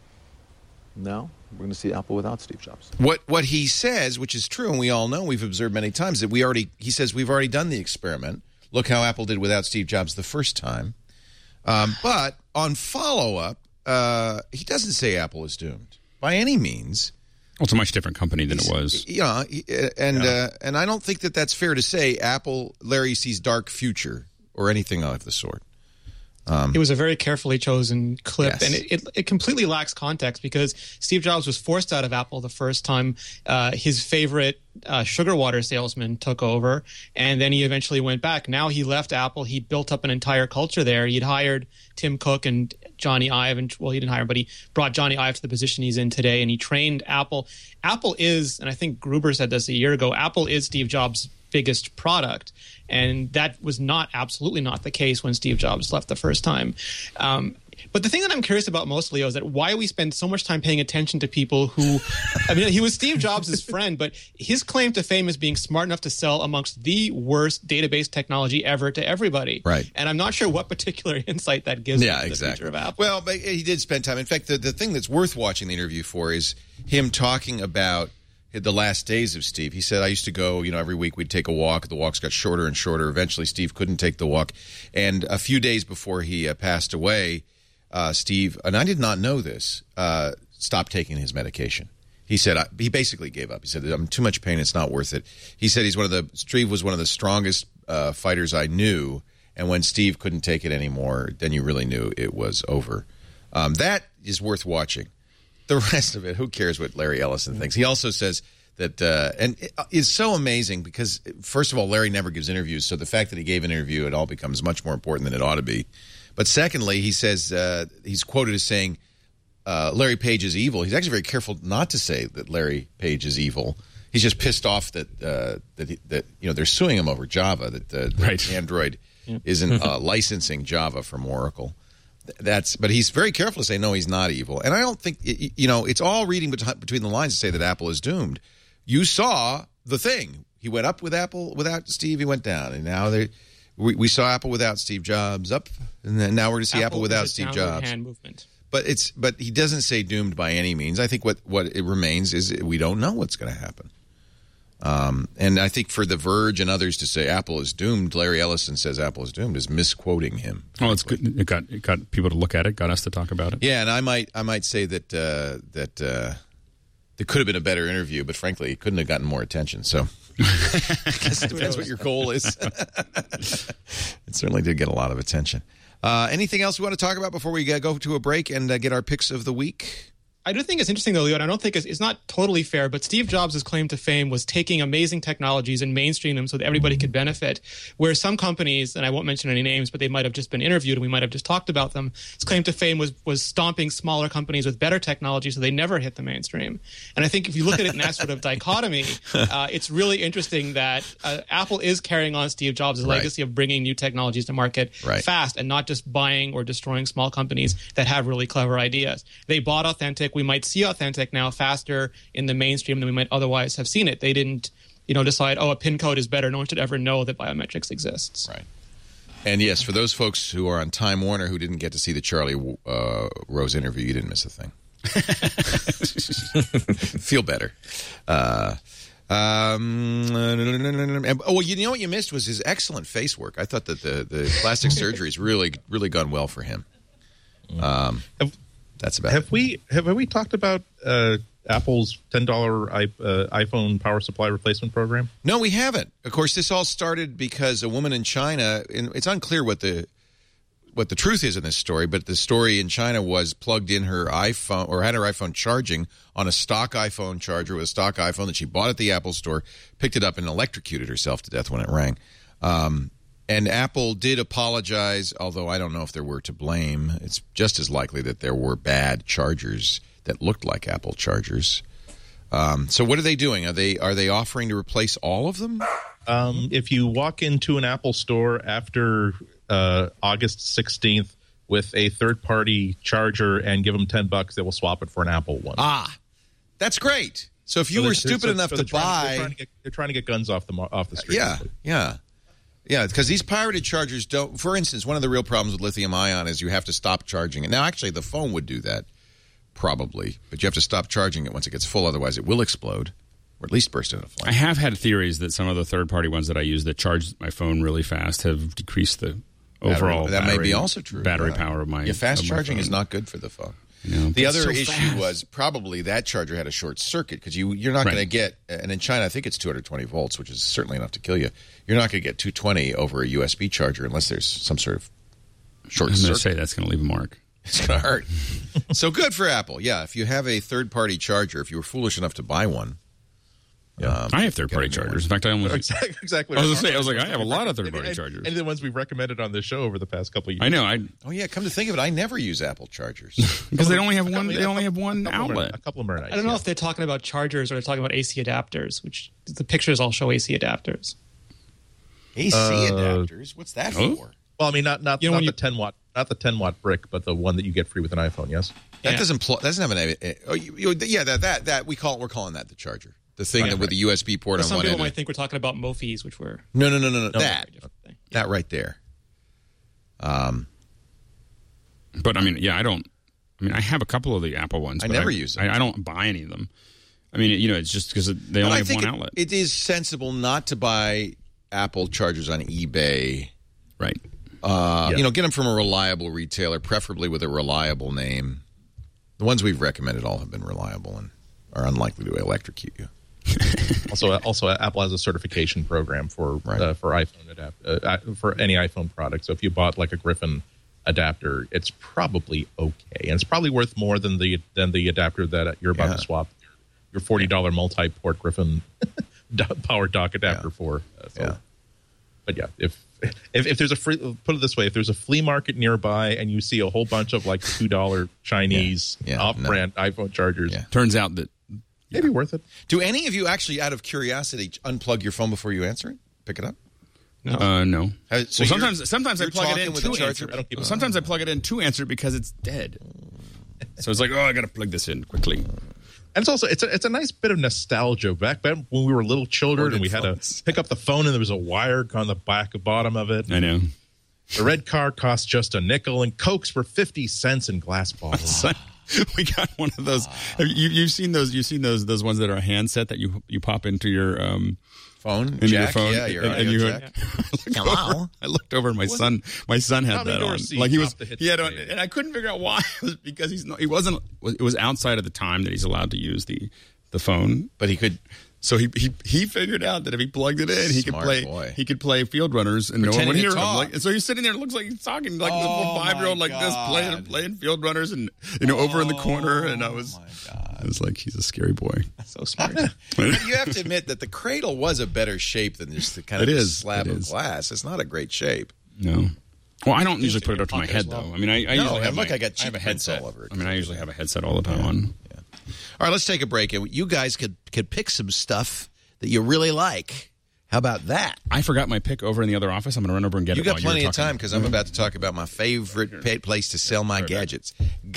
Now we're going to see Apple without Steve Jobs. What what he says, which is true, and we all know, we've observed many times that we already. He says we've already done the experiment. Look how Apple did without Steve Jobs the first time. Um, but on follow up, uh, he doesn't say Apple is doomed by any means. Well, it's a much different company than it was. Yeah, and uh, and I don't think that that's fair to say. Apple, Larry sees dark future or anything of the sort. Um, It was a very carefully chosen clip, Yes. and it, it, it completely lacks context because Steve Jobs was forced out of Apple the first time uh, his favorite uh, sugar water salesman took over, and then he eventually went back. Now he left Apple. He built up an entire culture there. He'd hired Tim Cook and Johnny Ive, and well, he didn't hire him, but he brought Johnny Ive to the position he's in today, and he trained Apple. Apple is, and I think Gruber said this a year ago, Apple is Steve Jobs' biggest product. And that was not, absolutely not the case when Steve Jobs left the first time. Um, but the thing that I'm curious about most, Leo, is that why we spend so much time paying attention to people who, I mean, he was Steve Jobs' friend, but his claim to fame is being smart enough to sell amongst the worst database technology ever to everybody. Right. And I'm not sure what particular insight that gives Yeah, us to the exactly. future of Apple. Well, but he did spend time. In fact, the, the thing that's worth watching the interview for is him talking about the last days of Steve. He said, I used to go, you know, every week we'd take a walk. The walks got shorter and shorter. Eventually, Steve couldn't take the walk. And a few days before he uh, passed away, uh, Steve, and I did not know this, uh, stopped taking his medication. He said, I, he basically gave up. He said, I'm in too much pain. It's not worth it. He said he's one of the, Steve was one of the strongest uh, fighters I knew. And when Steve couldn't take it anymore, then you really knew it was over. Um, that is worth watching. The rest of it, who cares what Larry Ellison thinks? He also says that, uh, and it is so amazing because, first of all, Larry never gives interviews, so the fact that he gave an interview, it all becomes much more important than it ought to be. But secondly, he says, uh, he's quoted as saying, uh, Larry Page is evil. He's actually very careful not to say that Larry Page is evil. He's just pissed off that uh, that he, that you know they're suing him over Java. That, uh, that Right. Android isn't uh, licensing Java from Oracle. That's but he's very careful to say no, he's not evil. And I don't think you know it's all reading between the lines to say that Apple is doomed. You saw the thing. He went up with Apple without Steve. He went down, and now they we, we saw Apple without Steve Jobs up, and then now we're going to see Apple, Apple without Steve Jobs. Hand movement. But it's but he doesn't say doomed by any means. I think what, what it remains is we don't know what's going to happen. Um, and I think for The Verge and others to say Apple is doomed, Larry Ellison says Apple is doomed, is misquoting him. Well, it's good. It got it got people to look at it, got us to talk about it. Yeah, and I might I might say that uh, that uh, there could have been a better interview, but frankly, it couldn't have gotten more attention. So I guess it depends what your goal is. It certainly did get a lot of attention. Uh, anything else we want to talk about before we uh, go to a break and uh, get our picks of the week? I do think it's interesting, though, Leo, and I don't think it's, it's not totally fair, but Steve Jobs' claim to fame was taking amazing technologies and mainstream them so that everybody could benefit, where some companies, and I won't mention any names, but they might have just been interviewed and we might have just talked about them, his claim to fame was was stomping smaller companies with better technology so they never hit the mainstream. And I think if you look at it in that sort of dichotomy, uh, it's really interesting that uh, Apple is carrying on Steve Jobs' Right. legacy of bringing new technologies to market Right. fast and not just buying or destroying small companies that have really clever ideas. They bought Authentic. We might see Authentic now faster in the mainstream than we might otherwise have seen it. They didn't, you know, decide, oh, a PIN code is better. No one should ever know that biometrics exists. Right. And yes, for those folks who are on Time Warner who didn't get to see the Charlie uh, Rose interview, you didn't miss a thing. Feel better. Uh, um, and, oh, well, you know what you missed was his excellent face work. I thought that the, the plastic surgery's really, really gone well for him. Um, Have, that's about have it. we have, have we talked about uh, Apple's ten dollar I, uh, iPhone power supply replacement program? No, we haven't. Of course, this all started because a woman in China, and it's unclear what the what the truth is in this story, but the story in China was plugged in her iPhone or had her iPhone charging on a stock iPhone charger with a stock iPhone that she bought at the Apple store, picked it up and electrocuted herself to death when it rang. Um, and Apple did apologize, although I don't know if there were to blame. It's just as likely that there were bad chargers that looked like Apple chargers. Um, so what are they doing? Are they are they offering to replace all of them? Um, if you walk into an Apple store after uh, August sixteenth with a third-party charger and give them ten bucks, they will swap it for an Apple one. Ah, that's great. So if you So were they- stupid so- enough so to they're trying- buy, they're trying to, get, they're trying to get guns off the mo- off the street. yeah, yeah, yeah, because these pirated chargers don't. For instance, one of the real problems with lithium ion is you have to stop charging it. Now, actually, the phone would do that probably, but you have to stop charging it once it gets full, otherwise it will explode or at least burst into flame. I have had theories that some of the third-party ones that I use that charge my phone really fast have decreased the overall that battery, may be also true. battery yeah. power of my yeah, fast of my charging phone. is not good for the phone. You know, The it's other so issue fast. was probably that charger had a short circuit because you you're not Right. going to get, and in China I think it's two hundred twenty volts, which is certainly enough to kill you. You're not going to get two twenty over a U S B charger unless there's some sort of short I'm going to circuit. say that's going to leave a mark. It's going to hurt. So good for Apple. Yeah, if you have a third-party charger, if you were foolish enough to buy one. Um, I have third-party get a new chargers. In fact, I almost. Exactly. exactly. I was going to say, I was like, I have a lot of third-party And- chargers. And the ones we've recommended on this show over the past couple of years. I know, I Oh yeah, come to think of it, I never use Apple chargers. because they only have A one. couple- They only have one a couple of them are- outlet. A couple of them are nice. I don't know yeah. if they're talking about chargers or they're talking about A C adapters, which the pictures all show A C adapters. A C Uh, adapters. What's that oh. for? Well, I mean, not not, You know, not when the you- ten watt, not the ten watt brick, but the one that you get free with an iPhone. Yes. That Yeah. doesn't pl- doesn't have an. A, oh, you, you, yeah, that that that we call we're calling that the charger. The thing Right, that with right. the U S B port But on some one people end. of might it. think we're talking about Mophis, which were No, no, no, no, no. No, that a different thing. that right there. Um, But I mean, yeah, I don't. I mean, I have a couple of the Apple ones. I but never use them. I, I don't buy any of them. I mean, you know, it's just because they but only I have think one it, outlet, it is sensible not to buy Apple chargers on eBay. right? Uh, Yeah. You know, get them from a reliable retailer, preferably with a reliable name. The ones we've recommended all have been reliable and are unlikely to electrocute you. Also, also, Apple has a certification program for Right. uh, for iPhone adapt uh, for any iPhone product. So if you bought like a Griffin adapter, it's probably okay, and it's probably worth more than the than the adapter that you're about Yeah. to swap your forty dollar multi-port Griffin do- power dock adapter Yeah. for. Uh, so, Yeah. But yeah, if, if if there's a free, put it this way, if there's a flea market nearby and you see a whole bunch of like two dollar Chinese Yeah. Yeah, off-brand iPhone chargers, Yeah. Turns out that Maybe worth it. Do any of you actually, out of curiosity, unplug your phone before you answer it? Pick it up? No. Uh, no. Uh, so well, sometimes sometimes I plug it in with a to charger. answer. I don't keep well, sometimes I plug it in to answer because it's dead. So it's like, oh, I got to plug this in quickly. And it's also it's a it's a nice bit of nostalgia. Back then when we were little children and we had to pick up the phone and there was a wire on the back bottom of it. I know. The red car cost just a nickel and Cokes were fifty cents in glass bottles. We got one of those. Have you, you've seen those. You've seen those. Those ones that are a handset that you you pop into your um, phone, into jack? your phone. Yeah, your and, and you jack. I Hello. Over, I looked over. And my son. My son had that on. Like he was. He had on, and I couldn't figure out why. It was because he's not. He wasn't. It was outside of the time that he's allowed to use the the phone. But he could. So he, he he figured out that if he plugged it in, he Smart could play boy. he could play Field Runners and Pretending no one would to hear him. talk. Like, and so he's sitting there, it looks like he's talking like Oh, the little five year old my like this, God. playing playing Field Runners and you know over in the corner. And I was I was like, he's a scary boy. So smart. But you have to admit that the cradle was a better shape than just the kind of It is. slab It of is. glass. It's not a great shape. No. Well, I don't usually put it up to my pocket as head well. though. I mean, I, I No, usually and have look, my, I got have a cheap prints headset all over it. I mean, I usually have a headset all the time on. All right, let's take a break. You guys could could pick some stuff that you really like. How about that? I forgot my pick over in the other office. I'm going to run over and get You it. got while plenty you're of talking. time because I'm about to talk about my favorite pa- place to sell my gadgets,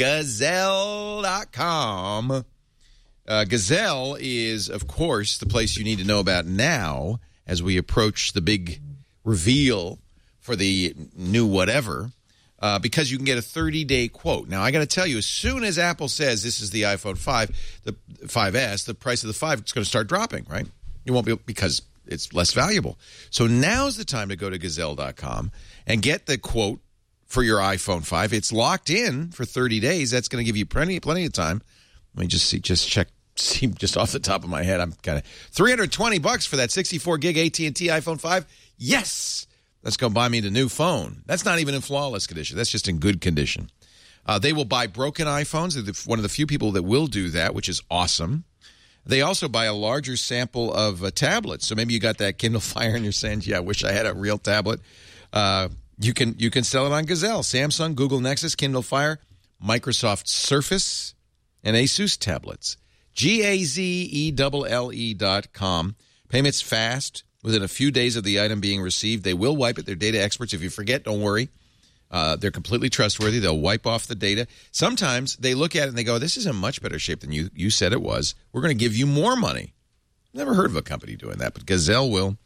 Gazelle dot com. Uh, Gazelle is, of course, the place you need to know about now as we approach the big reveal for the new whatever, uh, because you can get a thirty-day quote. Now, I got to tell you, as soon as Apple says this is the iPhone five, the five S, the price of the five is going to start dropping, right? You won't be because it's less valuable. So now's the time to go to Gazelle dot com and get the quote for your iPhone five. It's locked in for thirty days. That's going to give you plenty, plenty of time. Let me just see, just check, see, just off the top of my head. I'm kind of three hundred twenty bucks for that sixty-four gig A T and T iPhone five. Yes, let's go buy me the new phone. That's not even in flawless condition. That's just in good condition. Uh, they will buy broken iPhones. They're the, one of the few people that will do that, which is awesome. They also buy a larger sample of uh, tablets. So maybe you got that Kindle Fire and you're saying, yeah, I wish I had a real tablet. Uh, you can you can sell it on Gazelle. Samsung, Google Nexus, Kindle Fire, Microsoft Surface, and Asus tablets. G A Z E L L E dot com. Payments fast. Within a few days of the item being received, they will wipe it. They're data experts. If you forget, don't worry. Uh, they're completely trustworthy. They'll wipe off the data. Sometimes they look at it and they go, this is in much better shape than you, you said it was. We're going to give you more money. Never heard of a company doing that, but Gazelle will.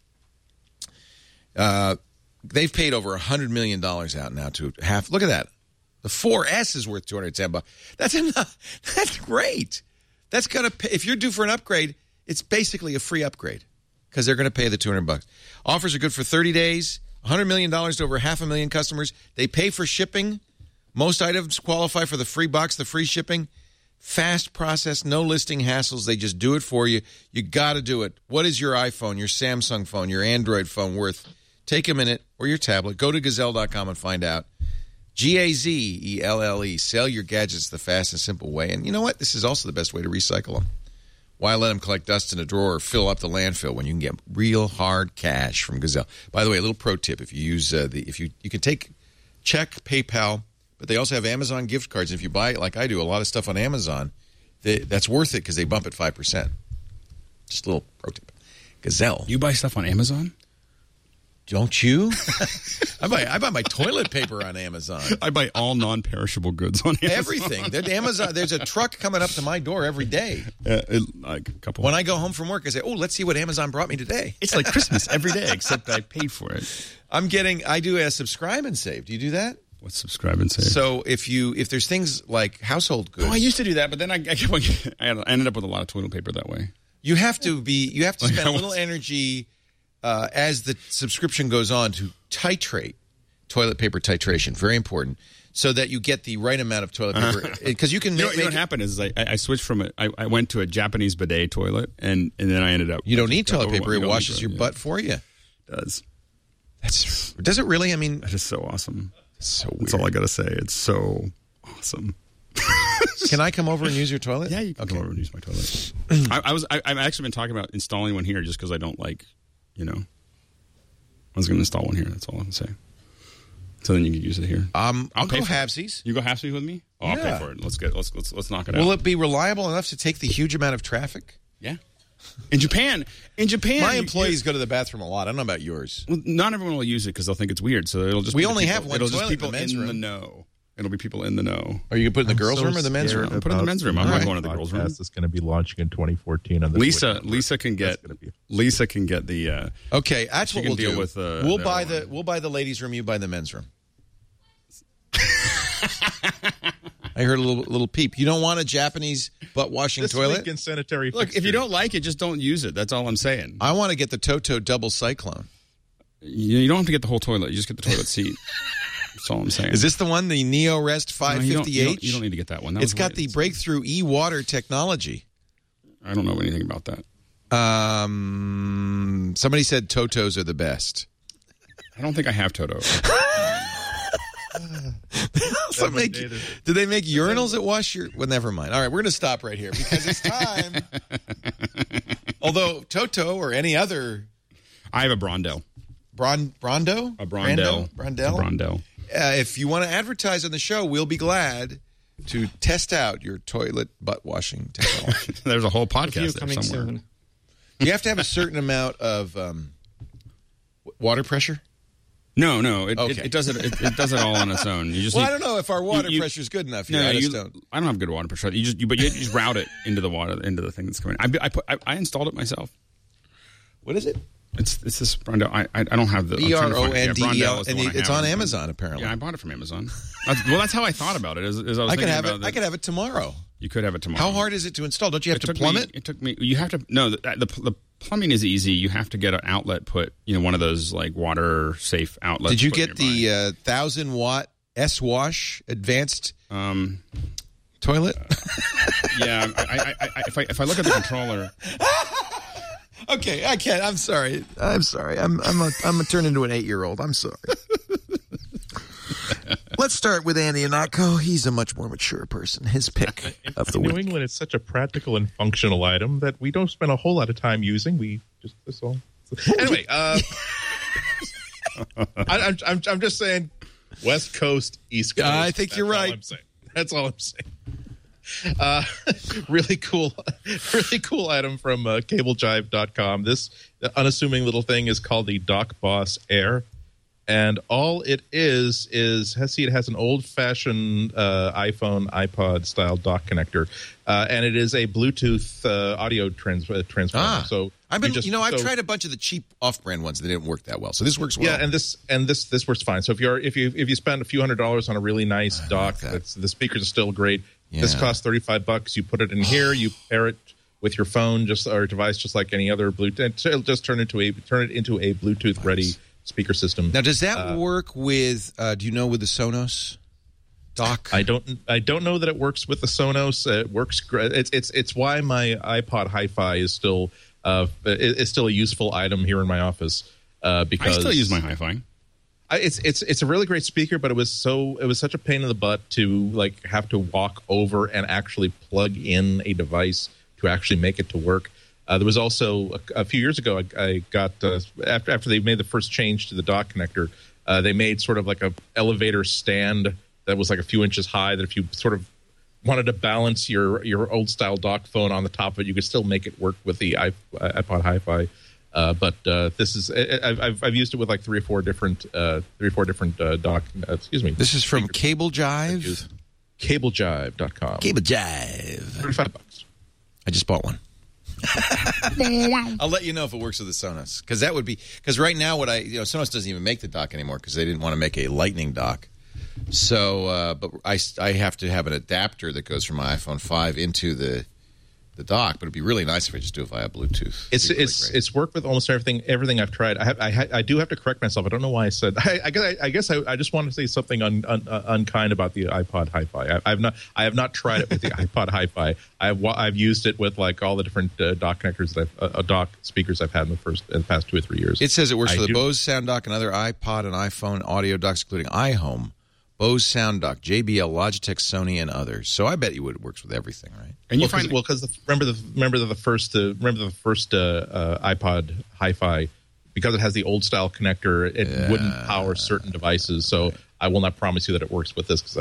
Uh, they've paid over one hundred million dollars out now to half. Look at that. The four S is worth two hundred ten bucks. That's enough. That's great. That's going to pay. If you're due for an upgrade, it's basically a free upgrade because they're going to pay the two hundred bucks. Offers are good for thirty days. one hundred million dollars to over half a million customers. They pay for shipping. Most items qualify for the free box, the free shipping. Fast process, no listing hassles. They just do it for you. You got to do it. What is your iPhone, your Samsung phone, your Android phone worth? Take a minute, or your tablet. Go to Gazelle dot com and find out. G A Z E L L E. Sell your gadgets the fast and simple way. And you know what? This is also the best way to recycle them. Why let them collect dust in a drawer or fill up the landfill when you can get real hard cash from Gazelle? By the way, a little pro tip: if you use uh, the, if you you can take check, PayPal, but they also have Amazon gift cards. If you buy, like I do, a lot of stuff on Amazon, they, that's worth it because they bump it five percent. Just a little pro tip. Gazelle. You buy stuff on Amazon? Don't you? I buy I buy my toilet paper on Amazon. I buy all non-perishable goods on Amazon. Everything. There's Amazon. There's a truck coming up to my door every day. Uh, it, like a couple. When I go home from work, I say, "Oh, let's see what Amazon brought me today." It's like Christmas every day, except I paid for it. I'm getting. I do a subscribe and save. Do you do that? What's subscribe and save? So if you if there's things like household goods, Oh, I used to do that, but then I, I, kept on, I ended up with a lot of toilet paper that way. you have to be. You have to Like spend I a little was- energy uh, as the subscription goes on to titrate toilet paper titration. Very important, so that you get the right amount of toilet paper. Because you can You know, make, you know what make- happened is I, I switched from a I, I went to a Japanese bidet toilet, and, and then I ended up. you don't need got toilet over- paper. you It don't need washes toilet, your yeah. butt for you. It does. That's does it really? I mean, That is so awesome. so That's all I got to say. It's so awesome. Can I come over and use your toilet? Yeah, you can Okay. come over and use my toilet. I, I was. I, I've actually been talking about installing one here just because I don't like, you know. I was going to install one here. That's all I'm going to say. So then you can use it here. Um, I'll, I'll pay go for it. halvesies. You go halfsies with me? Oh, I'll Yeah. pay for it. Let's get. Let's let's let's knock it out. Will it be reliable enough to take the huge amount of traffic? Yeah. In Japan, in Japan, My you- employees you- go to the bathroom a lot. I don't know about yours. Well, not everyone will use it because they'll think it's weird. So it'll just We be the only people, have one It'll toilet just in the people men's in the room. know. It'll be people in the know. Are you going to put it in the I'm girls' so room or the men's scared room? Put it in the about men's room. I'm what not going to the girls' room. podcast is going to be launching in twenty fourteen on the Lisa, Twitter. Lisa can get. That's gonna be- Lisa can get the. Uh, Okay, that's She what can we'll deal do. with, uh, we'll the buy other the one. we'll buy the ladies' room. You buy the men's room. I heard a little little peep. You don't want a Japanese butt washing This toilet? week in sanitary look, if fixtures. you don't like it, just don't use it. That's all I'm saying. I want to get the Toto double cyclone. You, you don't have to get the whole toilet. You just get the toilet seat. That's all I'm saying. Is this the one, the NeoRest No, five you don't- fifty you don't- H? You don't need to get that one. That It's was got right. the breakthrough e-water technology. I don't know anything about that. Um, somebody said Totos are the best. I don't think I have Toto. So make, do they make urinals that wash your... Well, never mind. All right, we're going to stop right here because it's time. Although Toto or any other... I have a Brondell. Bron, Brondo? A Brondell. Brondell? A Brondell. Uh, if you want to advertise on the show, we'll be glad to test out your toilet butt washing technology. There's a whole A few podcast there coming somewhere. soon. You have to have a certain amount of um, water pressure? No, no, it, Okay. it, it does it, it. It does it all on its own. You just Well, need, I don't know if our water you- you- pressure is good enough here. No, I just you, don't. I don't have good water pressure. You just, you, but you just route it into the water, into the thing that's coming. I, I put, I, I installed it myself. What is it? It's, it's this Brondell. I, I, I don't have the. I'm B trying R to O find it. Yeah, N D E Brondell L, is the and one I it's have. on Amazon, apparently. Yeah, I bought it from Amazon. That's, well, that's how I thought about it. As, as I was I could thinking have about it. I could have it tomorrow. You could have it tomorrow. How hard is it to install? Don't you have to took plumb me, it? It took me. You have to. No, the, the the plumbing is easy. You have to get an outlet put. You know, one of those like water safe outlets. Did you put get nearby. the uh, thousand watt S Wash advanced Um, toilet? yeah, I, I, I, I, if I if I look at the controller, Okay, I can't. I'm sorry. I'm sorry. I'm I'm a, I'm a turn into an eight year old. I'm sorry. Let's start with Andy Anatko. He's a much more mature person. His pick of the In New week. England, it's such a practical and functional item that we don't spend a whole lot of time using. We just that's all. Anyway, uh, I, I'm, I'm I'm just saying, West Coast, East Coast. I think That's you're all right. I'm saying. That's all I'm saying. Uh, really cool, really cool item from uh, cable jive dot com. This unassuming little thing is called the Dock Boss Air. And all it is is see, it has an old-fashioned uh, iPhone, iPod style dock connector, uh, and it is a Bluetooth uh, audio trans- uh, transformer. Ah, so I've been, you, just, know, I've so- tried a bunch of the cheap off-brand ones that didn't work that well. So this works well. Yeah, and this and this this works fine. So if you're if you if you spend a few hundred dollars on a really nice dock, that. that's, the speakers are still great. This Yeah. costs thirty-five bucks. You put it in here, you pair it with your phone, just or device, just like any other Bluetooth. It'll just turn into a turn it into a Bluetooth ready speaker system. Now, does that Uh, work with? Uh, do you know with the Sonos dock? I don't. I don't know that it works with the Sonos. Uh, It works. gr- It's it's it's why my iPod Hi-Fi is still uh is is still a useful item here in my office. Uh, because I still use my Hi-Fi. I, it's it's it's a really great speaker, but it was so it was such a pain in the butt to like have to walk over and actually plug in a device to actually make it to work. Uh, there was also a, a few years ago, I, I got uh, after after they made the first change to the dock connector, uh, they made sort of like a elevator stand that was like a few inches high. That if you sort of wanted to balance your your old style dock phone on the top of it, you could still make it work with the iP- iPod Hi-Fi. Uh, but uh, this is I, I've I've used it with like three or four different uh, three or four different uh, dock. Uh, excuse me. This is from Cable Jive. cable jive dot com. Cable Jive. thirty-five bucks. I just bought one. I'll let you know if it works with the Sonos, because that would be because right now what I you know Sonos doesn't even make the dock anymore because they didn't want to make a Lightning dock. So, uh, but I, I have to have an adapter that goes from my iPhone five into the the dock. But it'd be really nice if I just do it via Bluetooth. It's It'd be really it's great. it's worked with almost everything everything I've tried. I have I, ha- I do have to correct myself. I don't know why I said. I, I guess I, I guess I, I just want to say something un, un, uh, unkind about the iPod Hi-Fi. I, I've not I have not tried it with the iPod Hi-Fi. I've wa- I've used it with like all the different uh, dock connectors that I've, uh, dock speakers I've had in the first in the past two or three years. It says it works I for the do- Bose Sound Dock and other iPod and iPhone audio docks, including iHome, Bose Sound Dock, J B L, Logitech, Sony, and others. So I bet you would it works with everything, right? And you well, find cause, well, because remember the remember the, the first uh, remember the first uh, uh, iPod Hi-Fi, because it has the old style connector, it Yeah. wouldn't power certain devices. So I will not promise you that it works with this because I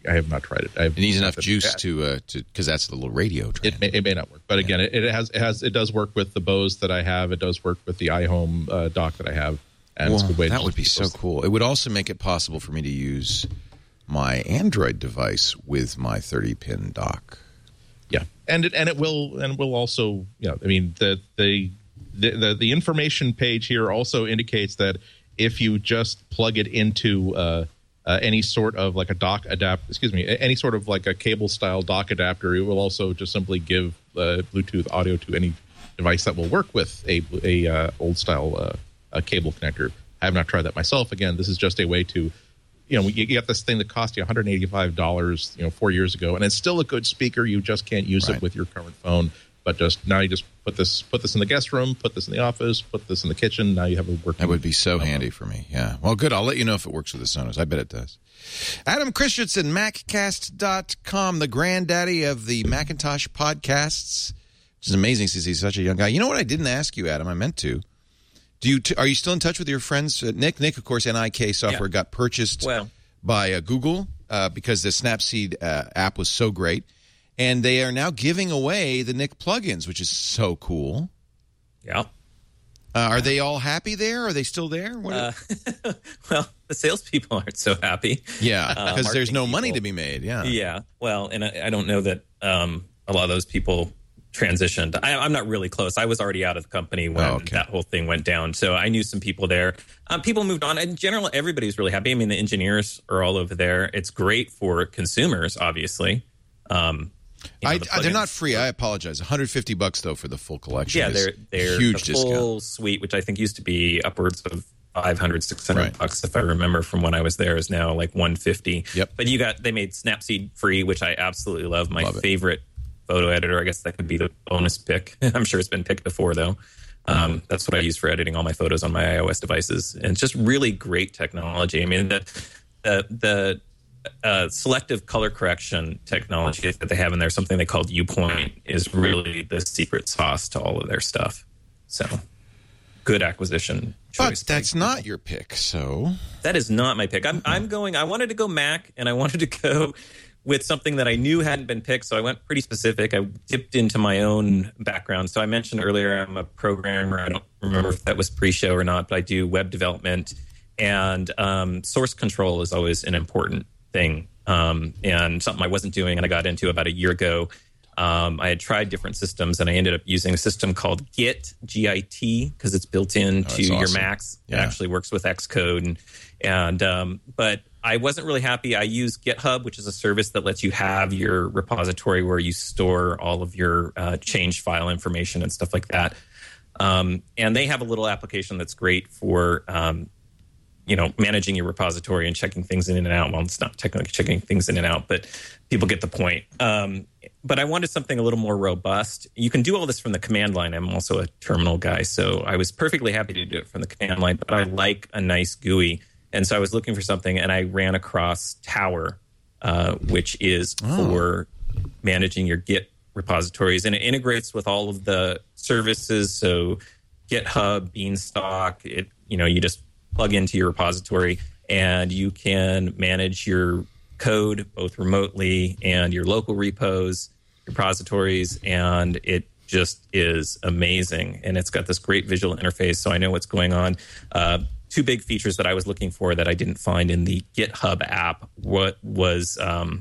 I have not tried it. I've It needs enough to, juice yeah. to uh, to because that's the little radio. It may, it may not work, but again, it, it has it has it does work with the Bose that I have. It does work with the iHome uh, dock that I have. And well, it's a good way that to would be so cool. It would also make it possible for me to use my Android device with my thirty pin dock. Yeah, and it and it will and it will also, you know, I mean the the the the, the information page here also indicates that if you just plug it into uh, uh, any sort of like a dock adapt, excuse me, any sort of like a cable style dock adapter, it will also just simply give uh, Bluetooth audio to any device that will work with a a uh, old style uh, a cable connector. I have not tried that myself. Again, this is just a way to, you know, you get this thing that cost you one hundred eighty-five dollars, you know, four years ago, and it's still a good speaker. You just can't use Right. it with your current phone. But just now, you just put this put this in the guest room, put this in the office, put this in the kitchen. Now you have a working. That would be so handy for me. Yeah. Well, good. I'll let you know if it works with the Sonos. I bet it does. Adam Christensen, Mac Cast dot com, the granddaddy of the Macintosh podcasts. Which is amazing since he's such a young guy. You know what I didn't ask you, Adam? I meant to. Do you t- are you still in touch with your friends? Uh, Nick, Nick, of course, N I K Software Yeah. got purchased Well. by uh, Google uh, because the Snapseed uh, app was so great. And they are now giving away the Nick plugins, which is so cool. Yeah. Uh, are they all happy there? Are they still there? What Uh, well, the salespeople aren't so happy. yeah, uh, because there's no marketing money people. to be made. Yeah. Yeah. Well, and I, I don't know that um, a lot of those people transitioned. I, I'm not really close. I was already out of the company when Oh, okay. that whole thing went down. So I knew some people there. Um, people moved on. In general, everybody's really happy. I mean, the engineers are all over there. It's great for consumers, obviously. Um, you know, I, the they're not plugins- free. I apologize. one hundred fifty bucks though for the full collection. Yeah, is they're they're a huge the discount. full suite, which I think used to be upwards of five hundred, six hundred Right. bucks, if I remember from when I was there, is now like one fifty. Yep. But you got they made Snapseed free, which I absolutely love. My Love it. favorite photo editor. I guess that could be the bonus pick. I'm sure it's been picked before though. Um, that's what I use for editing all my photos on my iOS devices, and it's just really great technology. I mean, the the the uh, selective color correction technology that they have in there, something they called Upoint, is really the secret sauce to all of their stuff. So, good acquisition But choice. that's not your pick, so That is not my pick. I'm I'm going. I wanted to go Mac, and I wanted to go with something that I knew hadn't been picked, so I went pretty specific. I dipped into my own background. So I mentioned earlier I'm a programmer. I don't remember if that was pre-show or not, but I do web development, and um, source control is always an important thing, um, and something I wasn't doing, and I got into about a year ago. Um, I had tried different systems, and I ended up using a system called Git, G I T, because it's built into that's your awesome. Macs. Yeah. It actually works with Xcode, and and um, but I wasn't really happy. I use GitHub, which is a service that lets you have your repository where you store all of your uh, changed file information and stuff like that. Um, and they have a little application that's great for um, you know, managing your repository and checking things in and out. Well, it's not technically checking things in and out, but people get the point. Um, but I wanted something a little more robust. You can do all this from the command line. I'm also a terminal guy, so I was perfectly happy to do it from the command line, but I like a nice G U I. And so I was looking for something, and I ran across Tower, uh, which is Oh. for managing your Git repositories, and it integrates with all of the services. So GitHub, Beanstalk, it, you know, you just plug into your repository and you can manage your code both remotely and your local repos, repositories, and it just is amazing. And it's got this great visual interface, so I know what's going on. Uh, two big features that I was looking for that I didn't find in the GitHub app. What was um,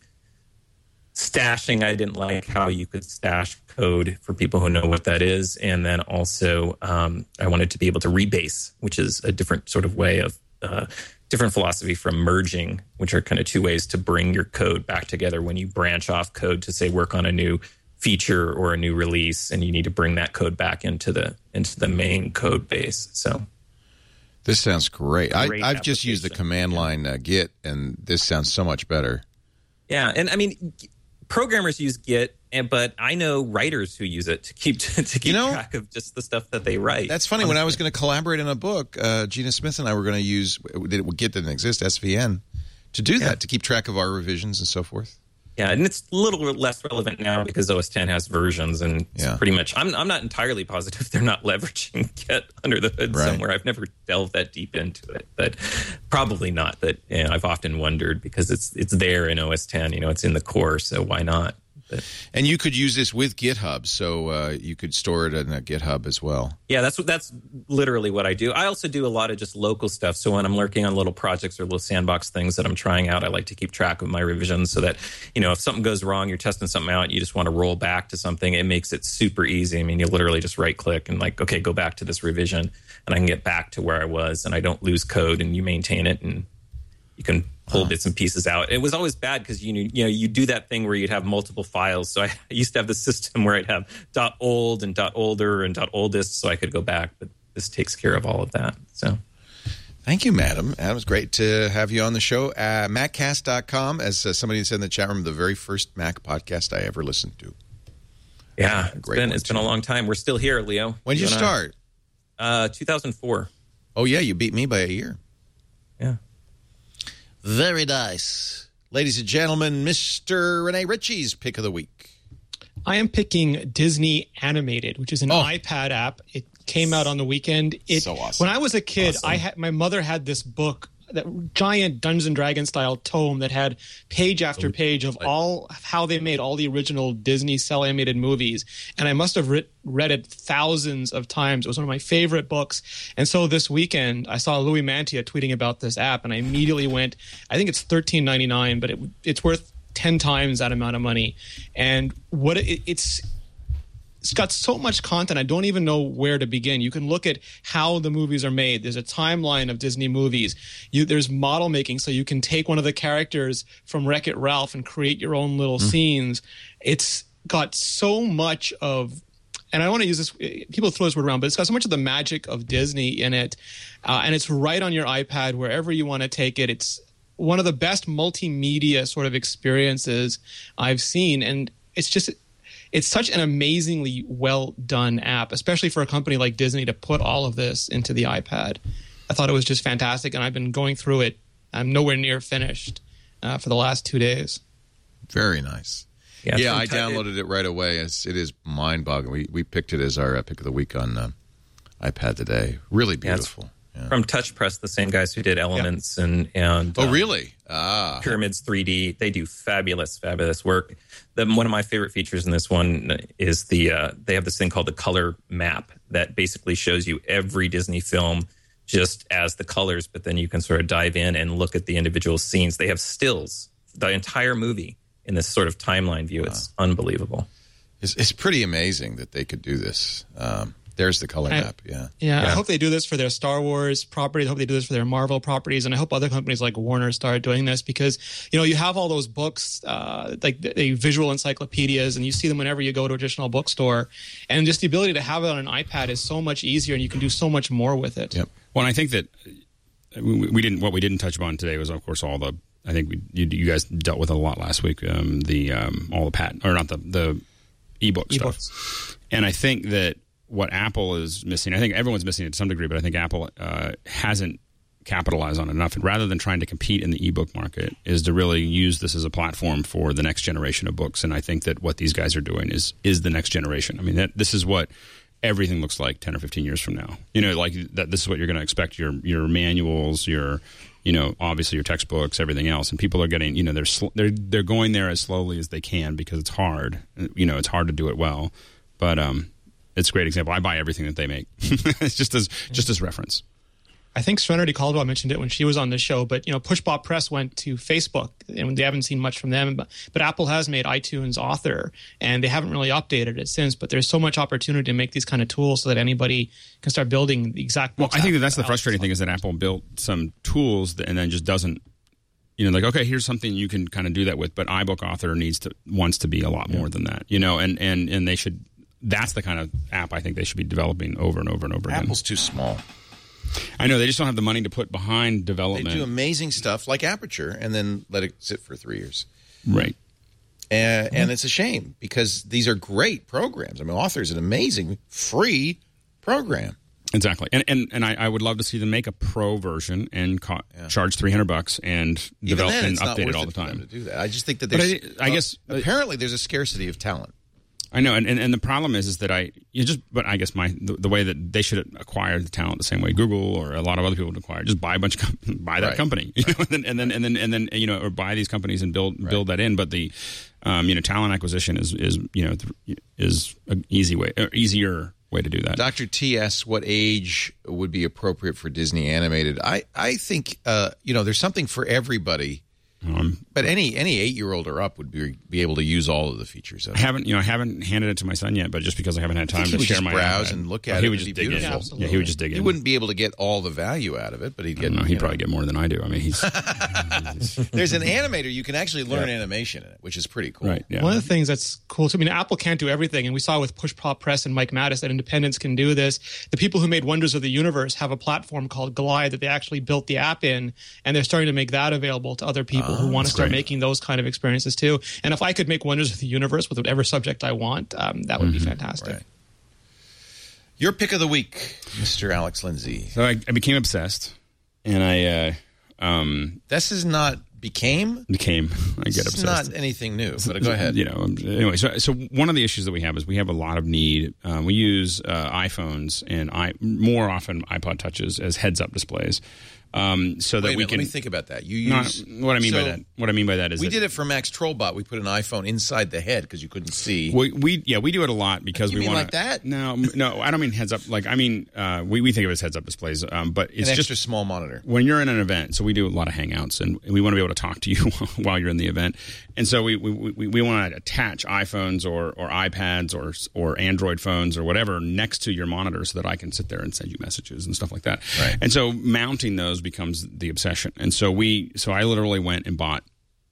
stashing? I didn't like how you could stash code for people who know what that is. And then also um, I wanted to be able to rebase, which is a different sort of way of uh, different philosophy from merging, which are kind of two ways to bring your code back together when you branch off code to, say, work on a new feature or a new release, and you need to bring that code back into the into the main code base. So this sounds great. I, Great I've just used the application. command line uh, Git, and this sounds so much better. yeah, and I mean, programmers use Git, and but I know writers who use it to keep to keep You know, track of just the stuff that they write. That's funny. When I was going to collaborate on a book, uh, Gina Smith and I were going to use Git didn't exist, S V N, to do that, to keep track of our revisions and so forth. Yeah, and it's a little less relevant now because O S ten has versions, and it's Yeah. pretty much. I'm I'm not entirely positive they're not leveraging Git under the hood Right. somewhere. I've never delved that deep into it, but probably not. But you know, I've often wondered because it's it's there in O S ten. You know, it's in the core, so why not? But, And you could use this with GitHub, so uh, you could store it in a GitHub as well. yeah, that's what that's literally what I do. I also do a lot of just local stuff. So when I'm working on little projects or little sandbox things that I'm trying out, I like to keep track of my revisions so that, you know, if something goes wrong, you're testing something out, you just want to roll back to something, it makes it super easy. I mean, you literally just right click and like, okay, go back to this revision, and I can get back to where I was, and I don't lose code, and you maintain it, and you can pull bits and pieces out. It was always bad because you you know you do that thing where you'd have multiple files. So I used to have the system where I'd have .old and .older and .oldest, so I could go back. But this takes care of all of that. So Thank you, madam. That was great to have you on the show. Uh, Mac Cast dot com, as uh, somebody said in the chat room, the very first Mac podcast I ever listened to. yeah, it's great been one, it's been too. a long time. We're still here, Leo. When did you and I. start? Uh, two thousand four. Oh, yeah, you beat me by a year. Yeah. Very nice. Ladies and gentlemen, Mister Rene Ritchie's pick of the week. I am picking Disney Animated, which is an Oh. iPad app. It came out on the weekend. It, So awesome. When I was a kid, I had my mother had this book, that giant Dungeons and Dragons style tome that had page after page of all how they made all the original Disney cel animated movies, and I must have writ, read it thousands of times. It was one of my favorite books. And so this weekend, I saw Louis Mantia tweeting about this app, and I immediately went. I think it's thirteen ninety-nine, but it, it's worth ten times that amount of money. And what it, it's it's got so much content, I don't even know where to begin. You can look at how the movies are made. There's a timeline of Disney movies. You, there's model making, so you can take one of the characters from Wreck-It Ralph and create your own little mm. scenes. It's got so much of, and I want to use this, people throw this word around, but it's got so much of the magic of Disney in it. Uh, and it's right on your iPad, wherever you want to take it. It's one of the best multimedia sort of experiences I've seen. And it's just, it's such an amazingly well done app, especially for a company like Disney to put all of this into the iPad. I thought it was just fantastic, and I've been going through it. I'm nowhere near finished uh, for the last two days. Very nice. Yeah, Yeah, I t- downloaded it right away. It's, it is mind-boggling. We we picked it as our uh, pick of the week on uh, iPad today. Really beautiful. Yeah. From Touch Press, the same guys who did Elements yeah. and and oh um, really ah Pyramids three D. They do fabulous, fabulous work. The, one of my favorite features in this one is the uh, they have this thing called the color map that basically shows you every Disney film just as the colors, but then you can sort of dive in and look at the individual scenes. They have stills, the entire movie in this sort of timeline view. Wow. It's unbelievable. It's, it's pretty amazing that they could do this. Um, There's the color I, map, yeah. yeah. Yeah. I hope they do this for their Star Wars properties. I hope they do this for their Marvel properties. And I hope other companies like Warner start doing this because, you know, you have all those books, uh, like the, the visual encyclopedias, and you see them whenever you go to a traditional bookstore. And just the ability to have it on an iPad is so much easier, and you can do so much more with it. Yep. Well, and I think that we, we didn't. What we didn't touch upon today was, of course, all the. I think we, you, you guys dealt with it a lot last week. Um, the um, all the patent or not the the ebook eBooks. stuff. And I think that what Apple is missing, I think everyone's missing it to some degree, but I think Apple uh, hasn't capitalized on it enough. And rather than trying to compete in the ebook market, is to really use this as a platform for the next generation of books. And I think that what these guys are doing is is the next generation. I mean, that, this is what everything looks like ten or fifteen years from now. You know, like that. This is what you're going to expect. Your your manuals, your you know, obviously your textbooks, everything else. And people are getting, you know, they're sl- they're they're going there as slowly as they can because it's hard. You know, it's hard to do it well. But um, it's a great example. I buy everything that they make. It's just as just as reference. I think Serenity Caldwell mentioned it when she was on the show, but you know, Pushbot Press went to Facebook, and they haven't seen much from them. But, but Apple has made iTunes Author, and they haven't really updated it since. But there's so much opportunity to make these kind of tools so that anybody can start building the exact books. Well, I think that that's the frustrating thing is that Apple built some tools that, and then just doesn't, you know, like, okay, here's something you can kind of do that with, but iBook Author needs to wants to be a lot more than that, you know, and and and they should. That's the kind of app I think they should be developing over and over and over again. Apple's too small. I know, they just don't have the money to put behind development. They do amazing stuff like Aperture and then let it sit for three years. Right. And, and it's a shame because these are great programs. I mean, Author is an amazing free program. Exactly, and and and I, I would love to see them make a pro version and co- yeah. charge three hundred bucks and Even develop then, and it's update not it all worth the it for time. them to do that. I just think that But there's. I, I uh, guess apparently there's a scarcity of talent. I know, and, and, and the problem is, is that I you just, but I guess my the, the way that they should acquire the talent the same way Google or a lot of other people would acquire, just buy a bunch of com- buy that right. company, you right. know, and then and then and then and then you know, or buy these companies and build right. build that in. But the um, you know, talent acquisition is is you know th- is an easy way, or easier way to do that. Doctor T S, what age would be appropriate for Disney animated? I I think uh, you know, there's something for everybody. Um, but any any eight year old or up would be be able to use all of the features. Of I haven't you know I haven't handed it to my son yet, but just because I haven't had time he to would share just my browse iPad. and look Oh, at he it. would It'd just be dig in. beautiful. Yeah, he would just dig in. He wouldn't be able to get all the value out of it, but he'd get. No, he'd you probably know. get more than I do. I mean, he's There's an animator you can actually learn Yeah. animation in it, which is pretty cool. right. Yeah. One of the things that's cool, too, I mean, Apple can't do everything, and we saw with Push Pop Press and Mike Mattis that independents can do this. The people who made Wonders of the Universe have a platform called Glide that they actually built the app in, and they're starting to make that available to other people Oh, who want to start great. making those kind of experiences too. And if I could make Wonders of the Universe with whatever subject I want, um, that would Mm-hmm. be fantastic. Right. Your pick of the week, Mister Alex Lindsay. So I, I became obsessed, and I uh, um, This is not became. became. I get It's obsessed. not anything new. But go ahead. You know. um, Anyway, so so one of the issues that we have is we have a lot of need. Um, we use uh, iPhones and I more often iPod Touches as heads-up displays, um, so that Wait a we minute, can. let me think about that. You No, use what I mean so by that. What I mean by that is we that did it for Max Trollbot. We put an iPhone inside the head because you couldn't see. We, we yeah we do it a lot because You we mean want like that? No, m- no, I don't mean heads up. Like I mean, uh, we we think of it as heads up displays, um, but it's an just extra small monitor. when you're in an event. So we do a lot of hangouts, and we want to be able to talk to you while you're in the event. And so we we, we, we want to attach iPhones or or iPads or or Android phones or whatever next to your monitor so that I can sit there and send you messages and stuff like that. Right. And so mounting those becomes the obsession. And so we so I literally went and bought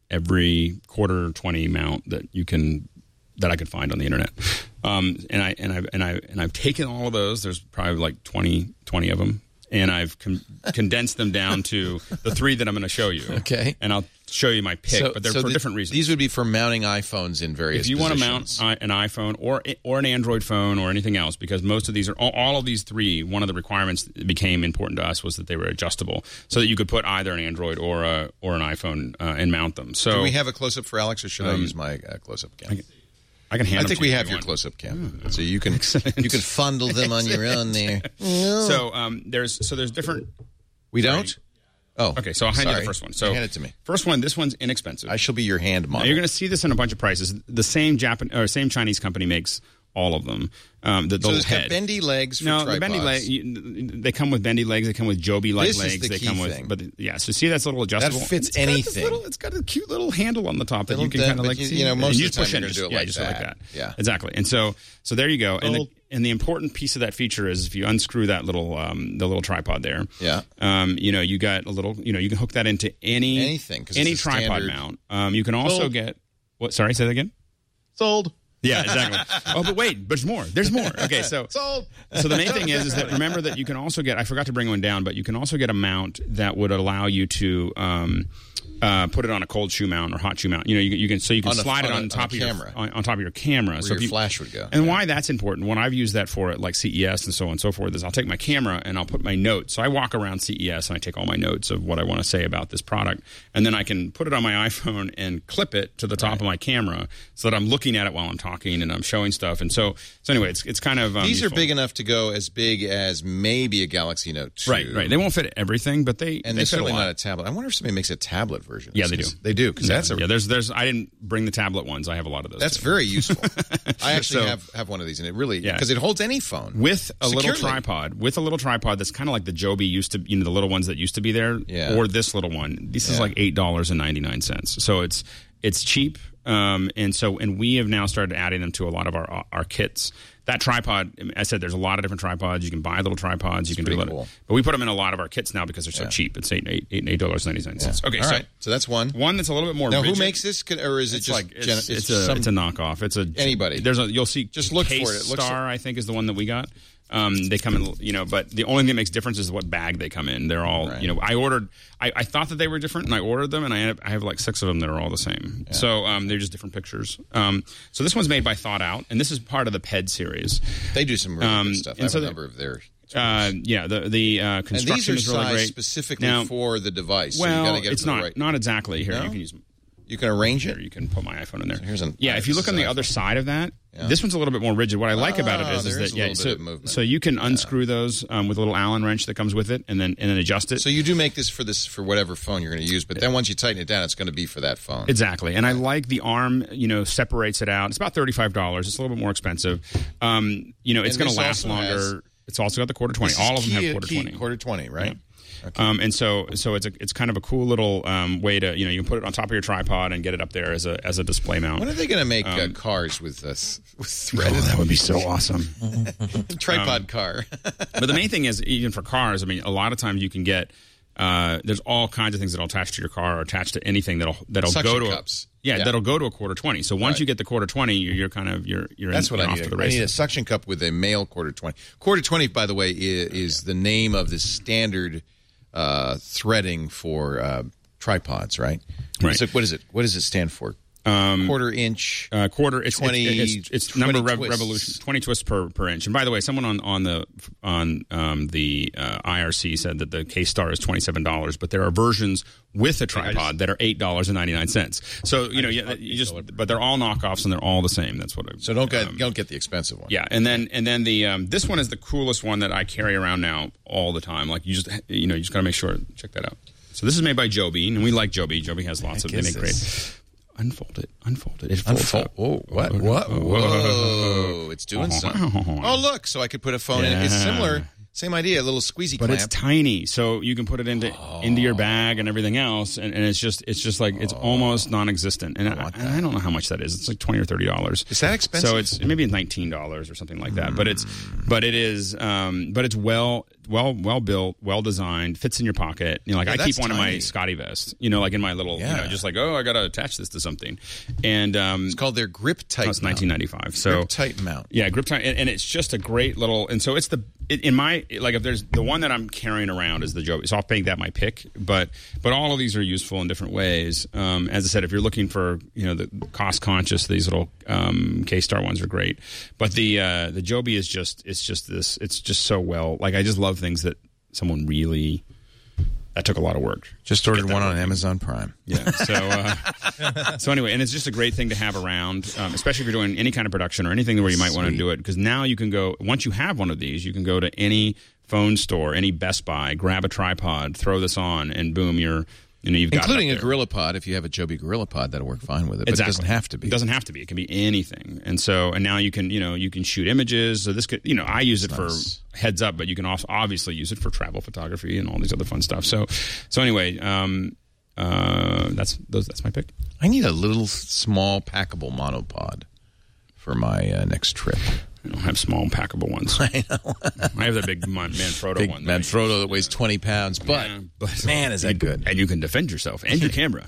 every quarter twenty mount that you can that I could find on the internet. Um, and I and I and I and I've taken all of those. There's probably like twenty, twenty of them, and I've con- condensed them down to the three that I'm going to show you. Okay. And I'll show you my pick, but they're so for the- different reasons. These would be for mounting iPhones in various. If you want to mount positions. i- an iPhone or or an Android phone or anything else, because most of these are all, all of these three. One of the requirements that became important to us was that they were adjustable, so that you could put either an Android or a or an iPhone uh, and mount them. So Do we have a close up for Alex, or should I Um, use my uh, close up cam? I can hand I them think to we you if have you your want. close up cam, so you can you can fondle them on your own there. So um, there's so there's different. We don't. Oh, Okay, so I'll hand you sorry. the first one. So hand it to me. First one, this one's inexpensive. I shall be your hand Now, model. you're going to see this in a bunch of prices. The same Japan or same Chinese company makes all of them. Um, the, the so little it's got head. bendy legs for no, tripods. the bendy leg. They come with bendy legs. They come with Joby-like This is legs. the they key come with, thing. but yeah. So see, that's a little adjustable. fits It's got this anything. little- it's got a cute little handle on the top that Little you can dent, kind of but like you- see. you know, most and of you the just push time in. you're gonna Just, do it yeah, like just do it like that. that. Yeah. exactly. And so, so there you go. And the, Gold. and the important piece of that feature is if you unscrew that little um, the little tripod there. Yeah. Um, you know, you got a little. You know, you can hook that into any Anything, 'cause any it's a tripod standard- mount. Um, you can also Sold. get what? Sorry, say that again. Sold. Yeah, exactly. Oh, but wait, there's more. There's more. Okay, so Sold. so the main thing is is that remember that you can also get. I forgot to bring one down, but you can also get a mount that would allow you to um, uh, put it on a cold shoe mount or hot shoe mount. You know, you, you can so you can On a- slide on it a- on on top a of camera. your on, on top of your camera. Where so your if you, flash would go. And Yeah. why that's important? When I've used that for like C E S and so on and so forth is I'll take my camera and I'll put my notes. So I walk around C E S and I take all my notes of what I want to say about this product, and then I can put it on my iPhone and clip it to the top Right. of my camera so that I'm looking at it while I'm talking and I'm showing stuff. And so so anyway, it's it's kind of um, These are useful. big enough to go as big as maybe a Galaxy Note two. Right, right. They won't fit everything, but they And they they're fit a certainly lot. not a tablet. I wonder if somebody makes a tablet version. of Yeah, this, they do. 'cause They do, because yeah, that's a yeah. There's there's I didn't bring the tablet ones. I have a lot of those. that's too. very useful. I actually So- have, have one of these, and it really Yeah. because it holds any phone with a little securely. tripod. With a little tripod that's kind of like the Joby used to, you know, the little ones that used to be there, Yeah. or this little one. This is Yeah. like eight dollars and ninety nine cents. So it's it's cheap, um, and so and we have now started adding them to a lot of our our kits. That tripod, I said, there's a lot of different tripods. You can buy little tripods. You can do a pretty lot cool. of, but we put them in a lot of our kits now because they're so Yeah. cheap. It's eight eight eight eight dollars ninety nine cents. Okay, All so right. So that's one. one that's a little bit more. Now, who rigid. makes this, Can- or is it It's just like it's, gen- it's, a some- it's a knockoff. It's a Anybody. There's a you'll see Just look for Case it. It looks Star, I think, is the one that we got. Um, they come in, you know, but the only thing that makes difference is what bag they come in. They're all, Right. you know, I ordered. I, I thought that they were different, and I ordered them, and I have, I have like six of them that are all the same. So um, they're just different pictures. Um, so this one's made by Thought Out, and this is part of the P E D series. They do some really Um, good stuff. I and have so a the- number of their Uh, yeah, the the uh, construction and these are is really sized great. specifically now, for the device. Well, so you gotta get it's it to the not right. not exactly here. No? You can use. You can arrange Here, it. you can put my iPhone in there. So here's an, yeah, right, if you this look on is the iPhone. other side of that, Yeah. this one's a little bit more rigid. What I like about it Ah, is, is there is that a yeah, little so, bit of movement. so you can unscrew those um, with a little Allen wrench that comes with it, and then and then adjust it. So you do make this for this for whatever phone you're going to use, but then once you tighten it down, it's going to be for that phone. Exactly, and I like the arm. You know, separates it out. It's about thirty-five dollars. It's a little bit more expensive. Um, you know, it's And going to this last also longer. has- It's also got the quarter twenty. This is All of them key- have quarter key- twenty. Quarter twenty, right? Yeah. Um, and so, so it's a, it's kind of a cool little um, way to, you know, you can put it on top of your tripod and get it up there as a as a display mount. When are they going to make uh, Um, cars with uh, th- with thread? Oh, that would be so awesome. Tripod Um, car. But the main thing is, even for cars, I mean, a lot of times you can get uh, there's all kinds of things that'll attach to your car or attach to anything that'll that'll Suction go to cups. A, yeah, Yeah. that'll go to a quarter twenty. So once Right. you get the quarter twenty, you're, you're kind of you're you're That's in, what you're I off need. to the I need a races. suction cup with a male quarter twenty. Quarter twenty, by the way, is, is the name of the standard uh, threading for uh, tripods, right? Right. So what is it? What does it stand for? Um, quarter inch. Uh, quarter. It's twenty. It's, it's, it's number twenty rev, twists. revolution. Twenty twists per, per inch. And by the way, someone on on the on um, the uh, I R C said that the K-Star is twenty seven dollars, but there are versions with a tripod just- that are eight dollars and ninety nine cents. So you know, you, you just but they're all knockoffs and they're all the same. That's what. I, So don't get um, don't get the expensive one. Yeah, and then and then the um, this one is the coolest one that I carry around now all the time. Like you just you know you just got to make sure. Check that out. So this is made by Joby, and we like Joby. Joby has lots of. They is make this? great. Unfold it. Unfold it. It folds Unfold. out. Oh, what? What? Whoa! It's doing something. Oh, look! So I could put a phone in. It's Yeah. similar. Same idea. A little squeezy But clamp. it's tiny, so you can put it into into your bag and everything else, and, and it's just it's just like it's almost non-existent. And I, and I don't know how much that is. It's like twenty or thirty dollars. Is that expensive? So it's maybe nineteen dollars or something like that. But it's but it is um, but it's well well well built, well designed, fits in your pocket. You know, like Yeah, I keep that's one in tiny. my Scotty vest. You know, like in my little Yeah. you know, just like oh, I got to attach this to something, and um, It's called their grip tight. no, it's mount. nineteen ninety-five. So Grip tight mount. yeah, grip time, and, and it's just a great little. And so it's the it, in my like if there's the one that I'm carrying around is the Joby. So I'll make that my pick. But but all of these are useful in different ways. Um, as I said, if you're looking for you know the cost conscious, these little um, K-Star ones are great. But the uh, the Joby is just it's just this. It's just so well. Like I just love things that someone really. That took a lot of work. Just to ordered get that one on working. Amazon Prime. Yeah. So, uh, so anyway, and it's just a great thing to have around, um, especially if you're doing any kind of production or anything where you might want to Sweet. do it. Because now you can go once you have one of these, you can go to any phone store, any Best Buy, grab a tripod, throw this on, and boom, you're you know you've got Including it a up there. GorillaPod. If you have a Joby GorillaPod, that'll work fine with it. But Exactly. it doesn't have to be. It doesn't have to be. It can be anything. And so, and now you can, you know, you can shoot images. So this could, you know, I use it Nice. for heads up, but you can also obviously use it for travel photography and all these other fun stuff. So, so anyway, um, uh, that's those. That's my pick. I need a little small packable monopod for my uh, next trip. I don't have small packable ones. I know. I have that big Man- Manfrotto Big one. that I use. Manfrotto that weighs twenty pounds. But, Yeah, but man, is that good. And you can defend yourself and your camera.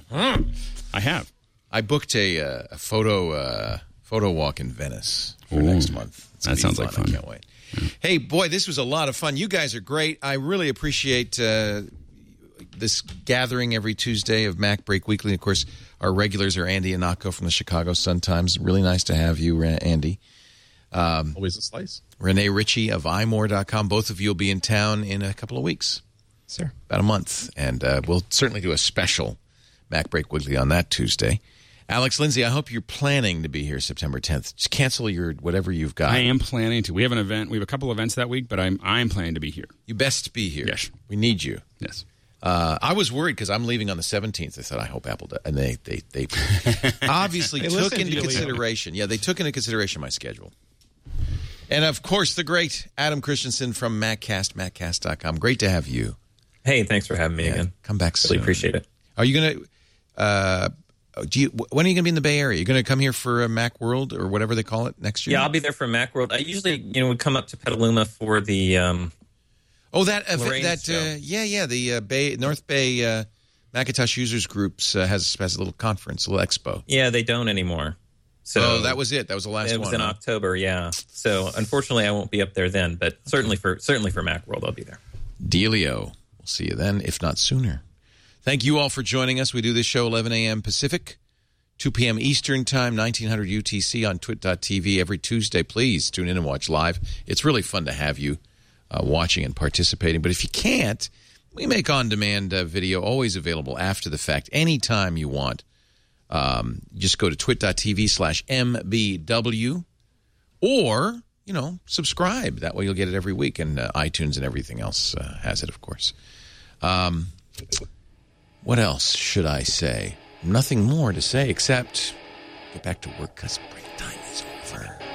I have. I booked a, uh, a photo uh, photo walk in Venice for Ooh. next month. It's That gonna be sounds like fun. I can't wait. Hey, boy, this was a lot of fun. You guys are great. I really appreciate uh, this gathering every Tuesday of Mac Break Weekly. Of course, our regulars are Andy Anako from the Chicago Sun-Times. Really nice to have you, Ra- Andy. Always a slice. Renee Ritchie of i more dot com. Both of you will be in town in a couple of weeks. Sir. About a month. And uh, we'll certainly do a special Mac Break Weekly on that Tuesday. Alex Lindsay, I hope you're planning to be here September tenth. Just cancel your whatever you've got. I am planning to. We have an event. We have a couple events that week, but I'm I'm planning to be here. You best be here. Yes. We need you. Yes. Uh, I was worried because I'm leaving on the seventeenth. I said, I hope Apple does. And they, they, they obviously They took listened to into you, Leo. consideration. Yeah, they took into consideration my schedule. And, of course, the great Adam Christensen from MacCast, Mac Cast dot com. Great to have you. Hey, thanks for having me Yeah, again. come back soon. Really appreciate it. Are you going to uh, – do you, when are you going to be in the Bay Area? Are you going to come here for uh, Mac World or whatever they call it next year? Yeah, I'll be there for Macworld. I usually, you know, would come up to Petaluma for the um, Oh, that event, Lorraine's that show. uh, yeah, yeah, the uh, Bay North Bay uh, Macintosh Users Groups uh, has has a little conference, a little expo. yeah, they don't anymore. So oh, that was it. That was the last it was one. in huh? October. Yeah. So unfortunately, I won't be up there then, but certainly for certainly for Macworld, I'll be there. Dealio. We'll see you then, if not sooner. Thank you all for joining us. We do this show eleven a.m. Pacific, two p.m. Eastern Time, nineteen hundred U T C on twit dot t v every Tuesday. Please tune in and watch live. It's really fun to have you. uh, watching and participating. But if you can't, we make on-demand uh, video always available after the fact, anytime you want. Um, just go to twit.tv slash mbw or, you know, subscribe. That way you'll get it every week. And uh, iTunes and everything else uh, has it, of course. Um, what else should I say? Nothing more to say except get back to work because break time is over.